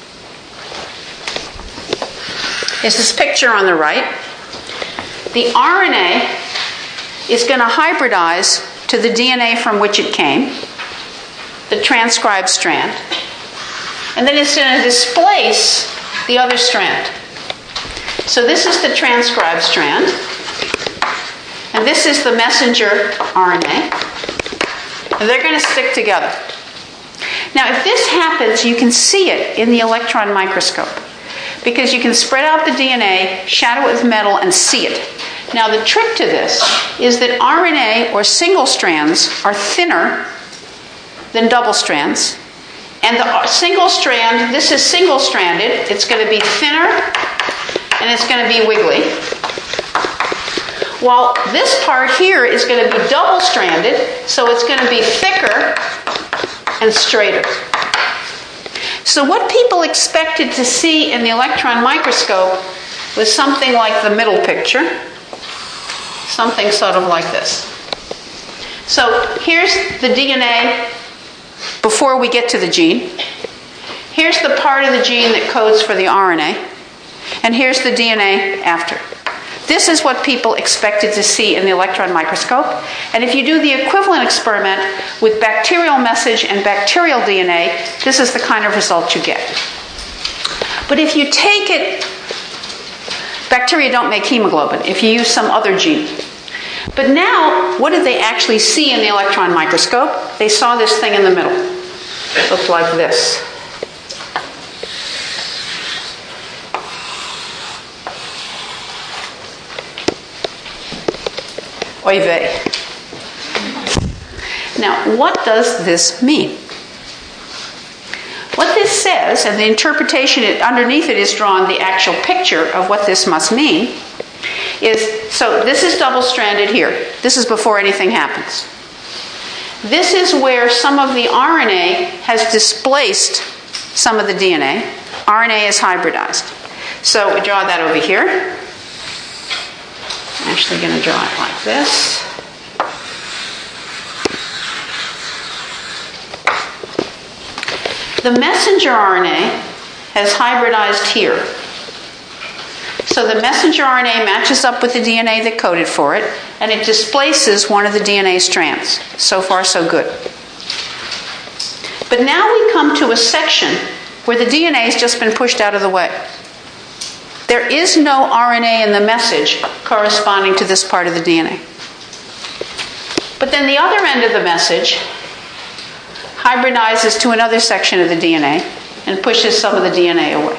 is this picture on the right. The R N A is going to hybridize to the D N A from which it came, the transcribed strand, and then it's going to displace the other strand. So this is the transcribed strand, and this is the messenger R N A, and they're going to stick together. Now, if this happens, you can see it in the electron microscope, because you can spread out the D N A, shadow it with metal, and see it. Now, the trick to this is that R N A, or single strands, are thinner than double strands. And the single strand, this is single-stranded, it's going to be thinner, and it's going to be wiggly. While this part here is going to be double-stranded, so it's going to be thicker and straighter. So what people expected to see in the electron microscope was something like the middle picture, something sort of like this. So here's the D N A before we get to the gene. Here's the part of the gene that codes for the R N A, and here's the D N A after. This is what people expected to see in the electron microscope. And if you do the equivalent experiment with bacterial message and bacterial D N A, this is the kind of result you get. But if you take it, bacteria don't make hemoglobin if you use some other gene. But now, what did they actually see in the electron microscope? They saw this thing in the middle. It looked like this. Oy vey. Now, what does this mean? What this says, and the interpretation it, underneath it is drawn the actual picture of what this must mean, is, so this is double-stranded here. This is before anything happens. This is where some of the R N A has displaced some of the D N A. R N A is hybridized. So we draw that over here. I'm actually going to draw it like this. The messenger R N A has hybridized here. So the messenger R N A matches up with the D N A that coded for it, and it displaces one of the D N A strands. So far, so good. But now we come to a section where the D N A has just been pushed out of the way. There is no R N A in the message corresponding to this part of the D N A. But then the other end of the message hybridizes to another section of the D N A and pushes some of the D N A away.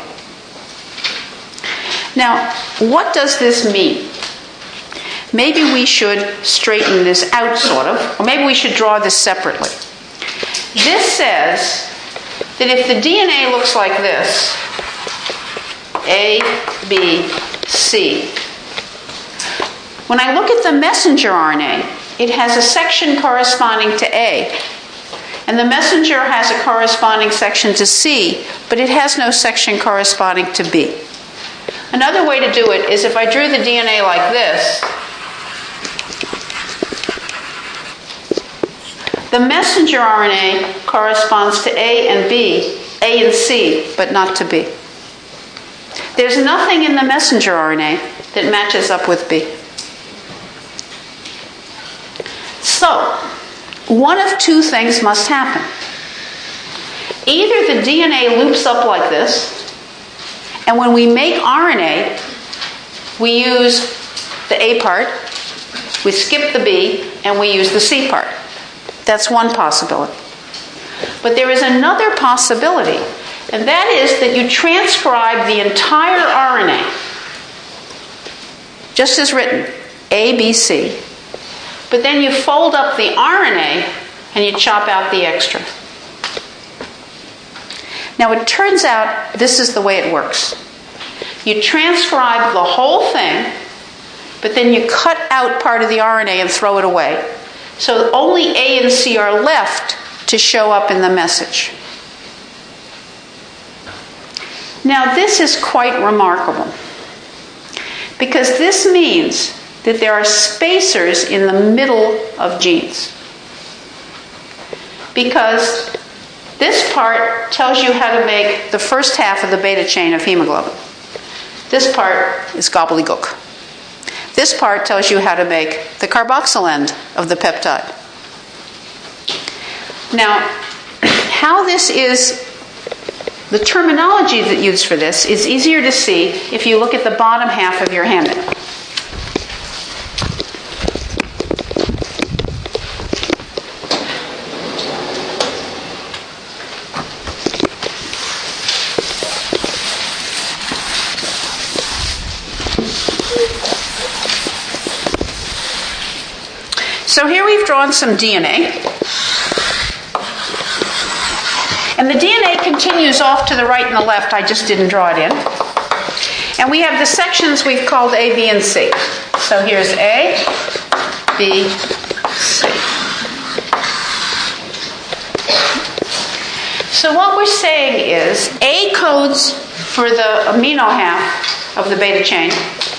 Now, what does this mean? Maybe we should straighten this out, sort of, or maybe we should draw this separately. This says that if the D N A looks like this, A, B, C, when I look at the messenger R N A, it has a section corresponding to A, and the messenger has a corresponding section to C, but it has no section corresponding to B. Another way to do it is if I drew the D N A like this, the messenger R N A corresponds to A and B, A and C, but not to B. There's nothing in the messenger R N A that matches up with B. So, one of two things must happen. Either the D N A loops up like this, and when we make R N A, we use the A part, we skip the B, and we use the C part. That's one possibility. But there is another possibility, and that is that you transcribe the entire R N A, just as written, A, B, C, but then you fold up the R N A and you chop out the extra. Now it turns out this is the way it works. You transcribe the whole thing, but then you cut out part of the R N A and throw it away. So only A and C are left to show up in the message. Now this is quite remarkable, because this means that there are spacers in the middle of genes. Because this part tells you how to make the first half of the beta chain of hemoglobin. This part is gobbledygook. This part tells you how to make the carboxyl end of the peptide. Now, how this is, the terminology that's used for this is easier to see if you look at the bottom half of your handout. So here we've drawn some D N A. And the D N A continues off to the right and the left. I just didn't draw it in. And we have the sections we've called A, B, and C. So here's A, B, C. So what we're saying is A codes for the amino half of the beta chain.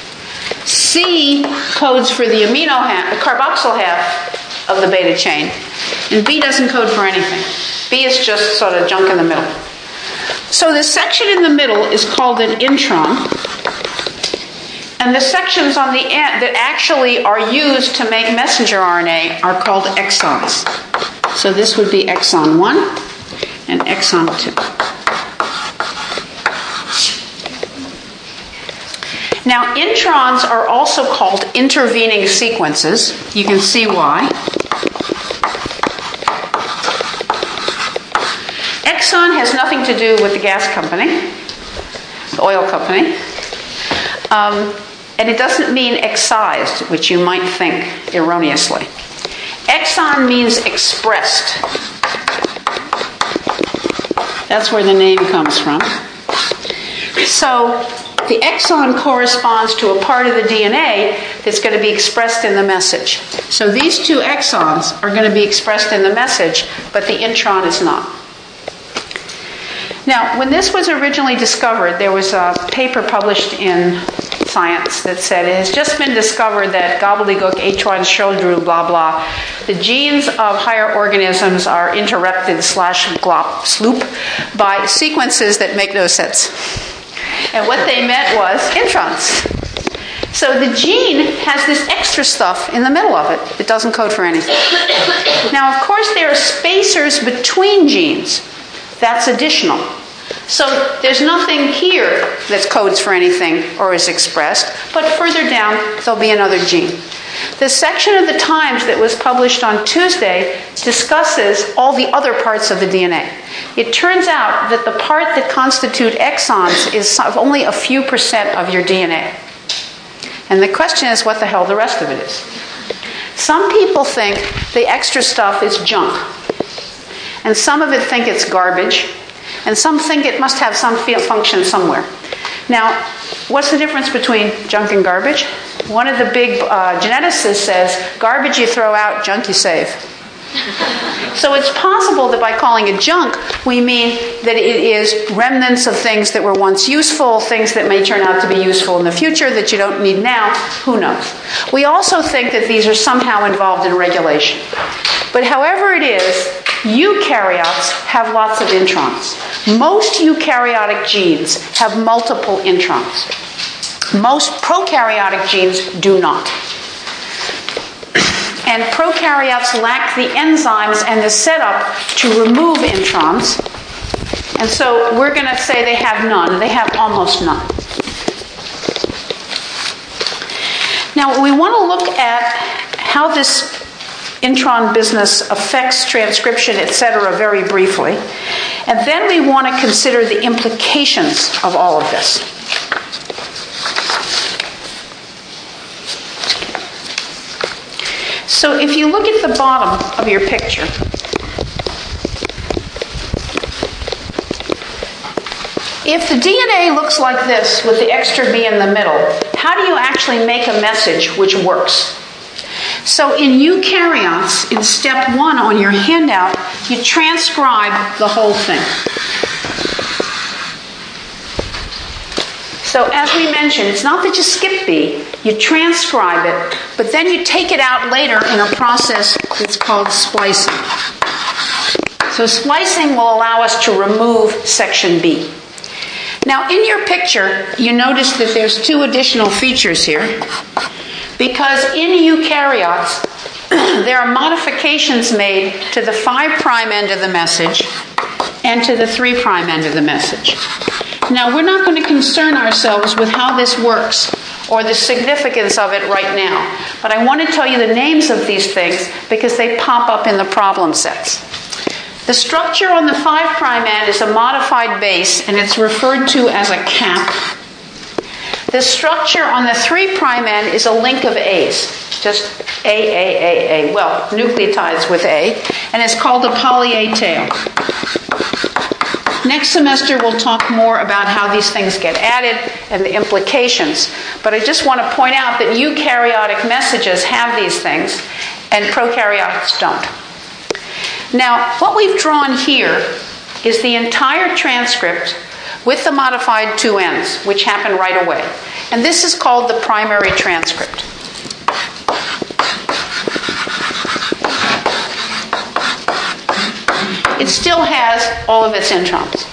C codes for the amino half, the carboxyl half of the beta chain, and B doesn't code for anything. B is just sort of junk in the middle. So the section in the middle is called an intron, and the sections on the end that actually are used to make messenger R N A are called exons. So this would be exon one and exon two. Now, introns are also called intervening sequences. You can see why. Exon has nothing to do with the gas company, the oil company. Um, and it doesn't mean excised, which you might think erroneously. Exon means expressed. That's where the name comes from. So the exon corresponds to a part of the D N A that's going to be expressed in the message. So these two exons are going to be expressed in the message, but the intron is not. Now, when this was originally discovered, there was a paper published in Science that said it has just been discovered that gobbledygook, H one, Shodru, blah, blah, the genes of higher organisms are interrupted slash glop sloop by sequences that make no sense. And what they meant was introns. So the gene has this extra stuff in the middle of it. It doesn't code for anything. Now, of course, there are spacers between genes. That's additional. So there's nothing here that codes for anything or is expressed, but further down, there'll be another gene. The section of the Times that was published on Tuesday discusses all the other parts of the D N A. It turns out that the part that constitute exons is only a few percent of your D N A. And the question is what the hell the rest of it is. Some people think the extra stuff is junk. And some of it think it's garbage. And some think it must have some function somewhere. Now, what's the difference between junk and garbage? One of the big uh, geneticists says, garbage you throw out, junk you save. So it's possible that by calling it junk, we mean that it is remnants of things that were once useful, things that may turn out to be useful in the future that you don't need now. Who knows? We also think that these are somehow involved in regulation. But however it is, eukaryotes have lots of introns. Most eukaryotic genes have multiple introns. Most prokaryotic genes do not. And prokaryotes lack the enzymes and the setup to remove introns. And so we're going to say they have none. They have almost none. Now we want to look at how this intron business affects transcription, et cetera, very briefly. And then we want to consider the implications of all of this. So if you look at the bottom of your picture, if the D N A looks like this with the extra B in the middle, how do you actually make a message which works? So in eukaryotes, in step one on your handout, you transcribe the whole thing. So as we mentioned, it's not that you skip B, you transcribe it, but then you take it out later in a process that's called splicing. So splicing will allow us to remove section B. Now in your picture, you notice that there's two additional features here, because in eukaryotes, there are modifications made to the five prime end of the message and to the three prime end of the message. Now, we're not going to concern ourselves with how this works or the significance of it right now, but I want to tell you the names of these things because they pop up in the problem sets. The structure on the five prime end is a modified base, and it's referred to as a cap. The structure on the three prime end is a link of A's, just A, A, A, A, well, nucleotides with A, and it's called a poly-A tail. Next semester, we'll talk more about how these things get added and the implications. But I just want to point out that eukaryotic messages have these things, and prokaryotes don't. Now, what we've drawn here is the entire transcript with the modified two ends, which happen right away. And this is called the primary transcript. It still has all of its introns.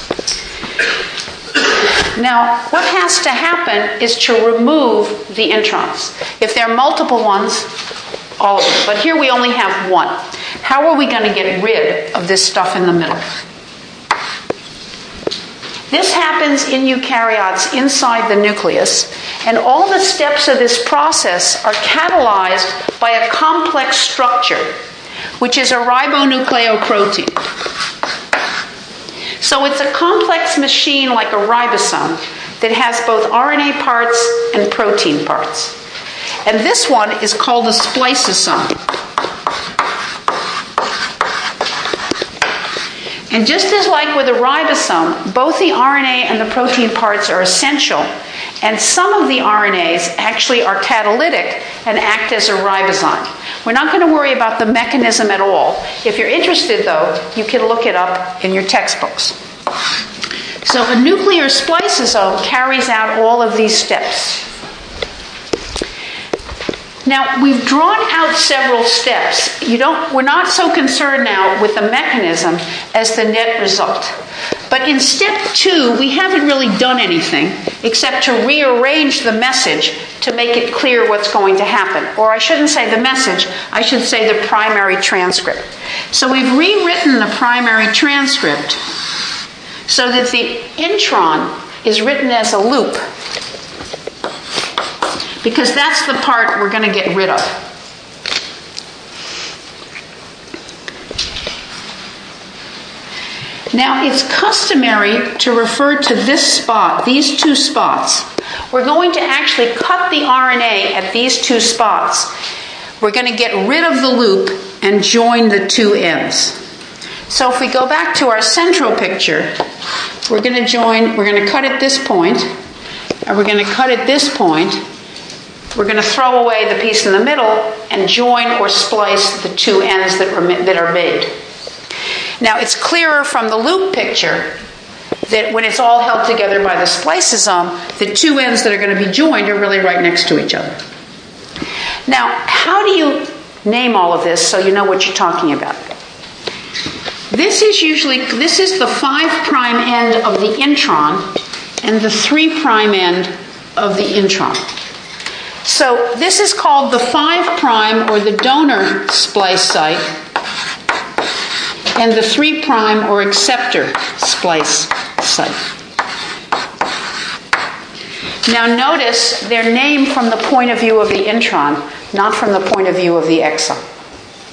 Now, what has to happen is to remove the introns. If there are multiple ones, all of them. But here we only have one. How are we going to get rid of this stuff in the middle? This happens in eukaryotes inside the nucleus, and all the steps of this process are catalyzed by a complex structure, which is a ribonucleoprotein. So it's a complex machine like a ribosome that has both R N A parts and protein parts. And this one is called a spliceosome. And just as like with a ribosome, both the R N A and the protein parts are essential, and some of the R N As actually are catalytic and act as a ribozyme. We're not going to worry about the mechanism at all. If you're interested, though, you can look it up in your textbooks. So a nuclear spliceosome carries out all of these steps. Now, we've drawn out several steps. You don't, we're not so concerned now with the mechanism as the net result. But in step two, we haven't really done anything except to rearrange the message to make it clear what's going to happen. Or I shouldn't say the message, I should say the primary transcript. So we've rewritten the primary transcript so that the intron is written as a loop, because that's the part we're going to get rid of. Now, it's customary to refer to this spot, these two spots. We're going to actually cut the R N A at these two spots. We're going to get rid of the loop and join the two ends. So if we go back to our central picture, we're going to join, we're going to cut at this point, and we're going to cut at this point. We're going to throw away the piece in the middle and join or splice the two ends that, were, that are made. Now, it's clearer from the loop picture that when it's all held together by the spliceosome, the two ends that are going to be joined are really right next to each other. Now, how do you name all of this so you know what you're talking about? This is usually, this is the five prime end of the intron and the three prime end of the intron. So this is called the five prime or the donor splice site, and the three prime or acceptor splice site. Now notice they're named from the point of view of the intron, not from the point of view of the exon.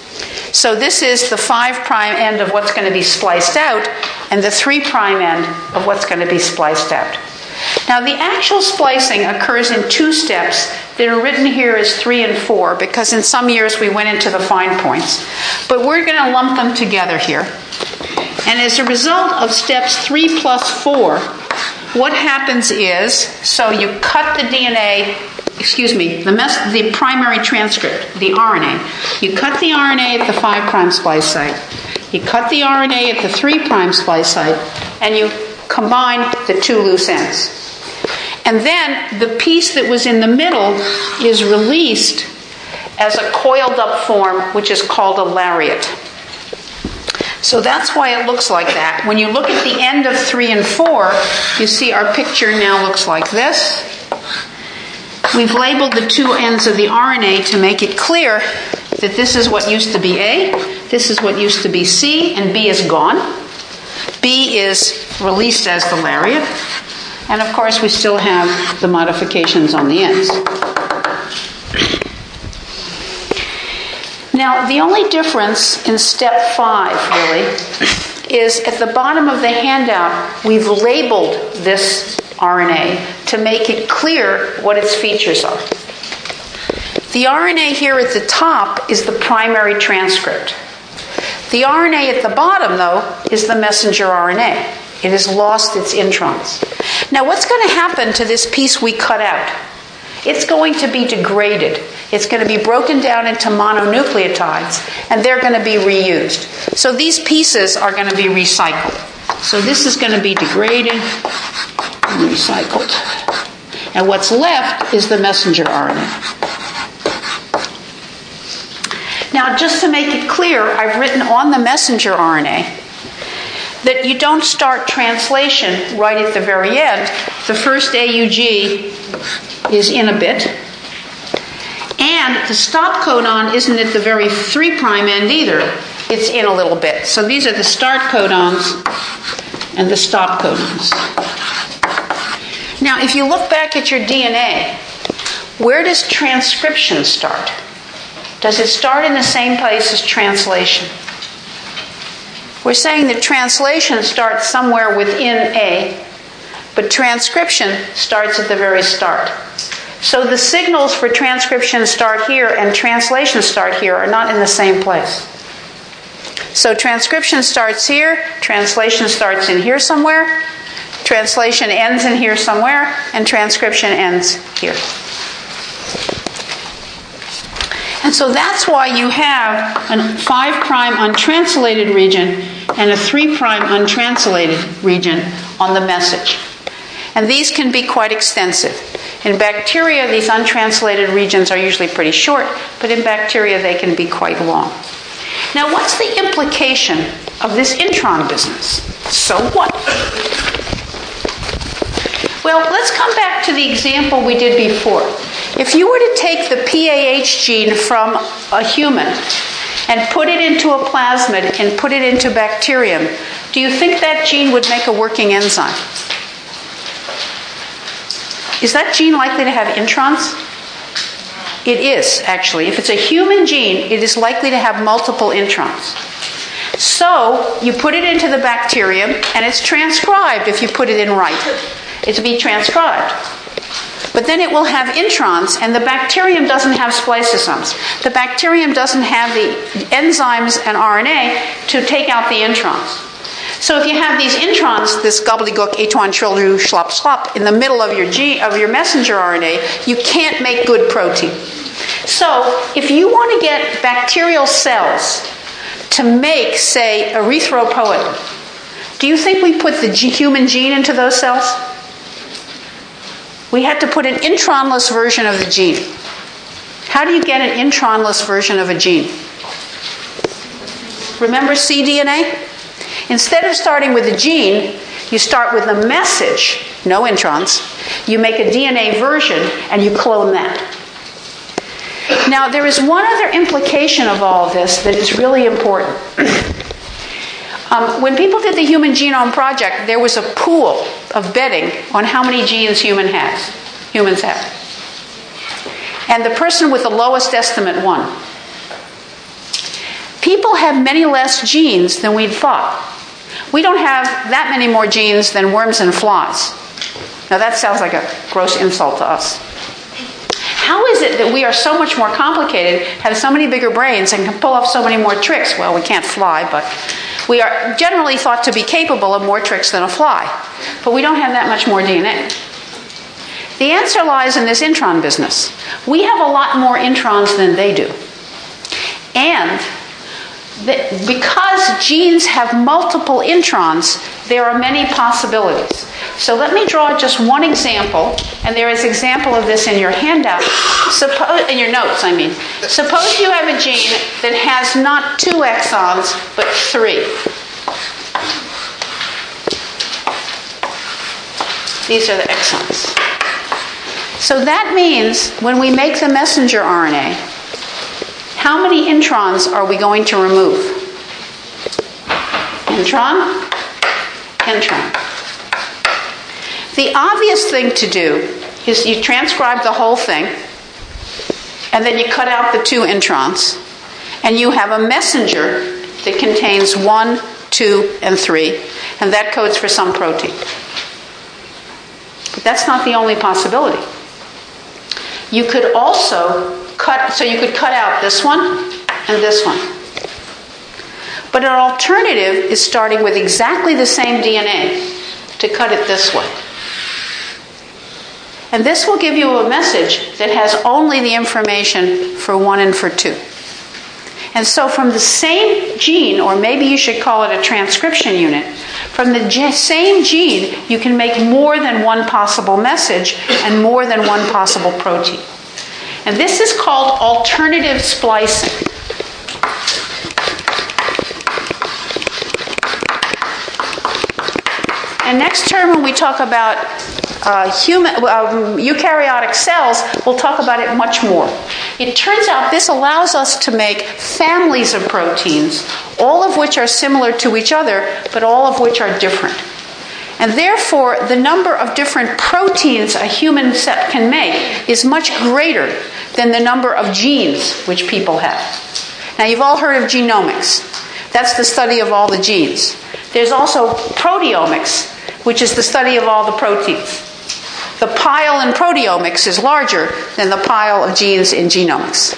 So this is the five prime end of what's going to be spliced out and the three prime end of what's going to be spliced out. Now the actual splicing occurs in two steps that are written here as three and four because in some years we went into the fine points. But we're going to lump them together here. And as a result of steps three plus four, what happens is, so you cut the D N A, excuse me, the, mes- the primary transcript, the R N A. You cut the R N A at the five prime splice site. You cut the R N A at the three prime splice site, and you combine the two loose ends. And then the piece that was in the middle is released as a coiled up form, which is called a lariat. So that's why it looks like that. When you look at the end of three and four, you see our picture now looks like this. We've labeled the two ends of the R N A to make it clear that this is what used to be A, this is what used to be C, and B is gone. B is released as the lariat. And of course, we still have the modifications on the ends. Now, the only difference in step five, really, is at the bottom of the handout, we've labeled this R N A to make it clear what its features are. The R N A here at the top is the primary transcript. The R N A at the bottom, though, is the messenger R N A. It has lost its introns. Now, what's going to happen to this piece we cut out? It's going to be degraded. It's going to be broken down into mononucleotides, and they're going to be reused. So these pieces are going to be recycled. So this is going to be degraded and recycled. And what's left is the messenger R N A. Now, just to make it clear, I've written on the messenger R N A that you don't start translation right at the very end. The first A U G is in a bit. And the stop codon isn't at the very three prime end either. It's in a little bit. So these are the start codons and the stop codons. Now, if you look back at your D N A, where does transcription start? Does it start in the same place as translation? We're saying that translation starts somewhere within A, but transcription starts at the very start. So the signals for transcription start here and translation start here are not in the same place. So transcription starts here, translation starts in here somewhere, translation ends in here somewhere, and transcription ends here. And so that's why you have a five prime untranslated region and a three prime untranslated region on the message. And these can be quite extensive. In bacteria, these untranslated regions are usually pretty short, but in bacteria they can be quite long. Now, what's the implication of this intron business? So what? Well, let's come back to the example we did before. If you were to take the P A H gene from a human and put it into a plasmid and put it into bacterium, do you think that gene would make a working enzyme? Is that gene likely to have introns? It is, actually. If it's a human gene, it is likely to have multiple introns. So, you put it into the bacterium, and it's transcribed if you put it in right. It's be transcribed. But then it will have introns, and the bacterium doesn't have spliceosomes. The bacterium doesn't have the enzymes and R N A to take out the introns. So if you have these introns, this gobbledygook, etwan, trilru, schlop, schlop, in the middle of your G, of your messenger R N A, you can't make good protein. So if you want to get bacterial cells to make, say, erythropoietin, do you think we put the G- human gene into those cells? We had to put an intronless version of the gene. How do you get an intronless version of a gene? Remember cDNA? Instead of starting with the gene, you start with the message, no introns. You make a D N A version and you clone that. Now, there is one other implication of all of this that is really important. um, when people did the Human Genome Project, there was a pool of betting on how many genes human has, humans have. And the person with the lowest estimate won. people have many less genes than we'd thought. We don't have that many more genes than worms and flies. Now that sounds like a gross insult to us. How is it that we are so much more complicated, have so many bigger brains, and can pull off so many more tricks? Well, we can't fly, but we are generally thought to be capable of more tricks than a fly. But we don't have that much more D N A. The answer lies in this intron business. We have a lot more introns than they do. And the, because genes have multiple introns, there are many possibilities. So let me draw just one example, and there is an example of this in your handout, suppose, in your notes, I mean. Suppose you have a gene that has not two exons, but three. These are the exons. So that means when we make the messenger R N A, how many introns are we going to remove? Intron, intron. The obvious thing to do is you transcribe the whole thing, and then you cut out the two introns, and you have a messenger that contains one, two, and three, and that codes for some protein. But that's not the only possibility. You could also cut, so you could cut out this one and this one. But an alternative is starting with exactly the same D N A to cut it this way. And this will give you a message that has only the information for one and for two. And so from the same gene, or maybe you should call it a transcription unit, from the ge- same gene, you can make more than one possible message and more than one possible protein. And this is called alternative splicing. And next term, when we talk about uh, human um, eukaryotic cells, we'll talk about it much more. It turns out this allows us to make families of proteins, all of which are similar to each other, but all of which are different. And therefore, the number of different proteins a human cell can make is much greater than the number of genes which people have. Now, you've all heard of genomics. That's the study of all the genes. There's also proteomics, which is the study of all the proteins. The pile in proteomics is larger than the pile of genes in genomics.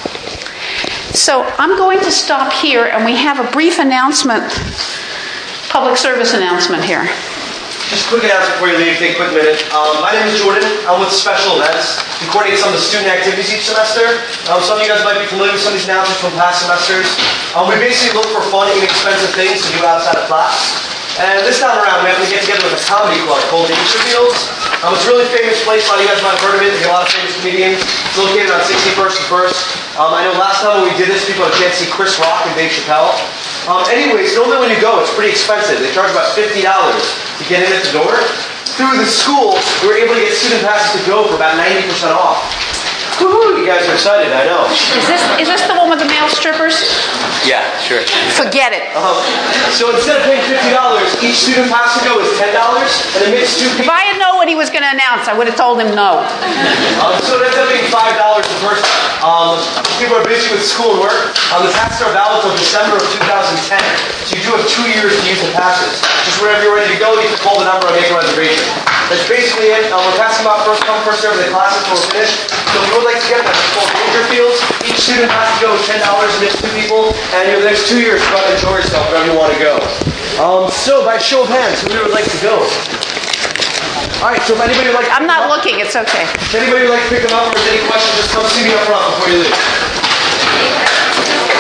So I'm going to stop here, and we have a brief announcement, public service announcement here. Just a quick announcement before you leave, take a quick minute. Um, my name is Jordan. I'm with Special Events. We coordinate some of the student activities each semester. Um, some of you guys might be familiar with some of these announcements from past semesters. Um, we basically look for fun, inexpensive things to do outside of class. And this time around, we have to get together with a comedy club called the Easterfields. Um, it's a really famous place. A lot of you guys might have heard of it. They get a lot of famous comedians. It's located on sixty-first and first. Um, I know last time when we did this, people had a chance to see Chris Rock and Dave Chappelle. Um, anyways, normally when you go, it's pretty expensive. They charge about fifty dollars to get in at the door. Through the school, we were able to get student passes to go for about ninety percent off. Woohoo! You guys are excited, I know. Is this is this the one with the male strippers? Yeah, sure. Forget it. Um, so instead of paying fifty dollars, each student pass to go is ten dollars, and it makes two If people. I had known what he was going to announce, I would have told him no. Um, so it ends up being five dollars per person. Um, people are busy with school and work. Um, the passes are valid until December of two thousand ten. So you do have two years to use the passes. Just whenever you're ready to go, you can call the number and make a reservation. That's basically it. Um, we're passing out first come, first serve of the classes until we're finished. So if you would like to get that, it's called Dangerfields. Each student has to go with ten dollars and it's two people. And you have the next two years to go out and enjoy yourself wherever you want to go. Um, so by show of hands, who would like to go? All right, so if anybody would like to I'm not looking. It's okay. If anybody would like to pick them up or has any questions, just come see me up front before you leave.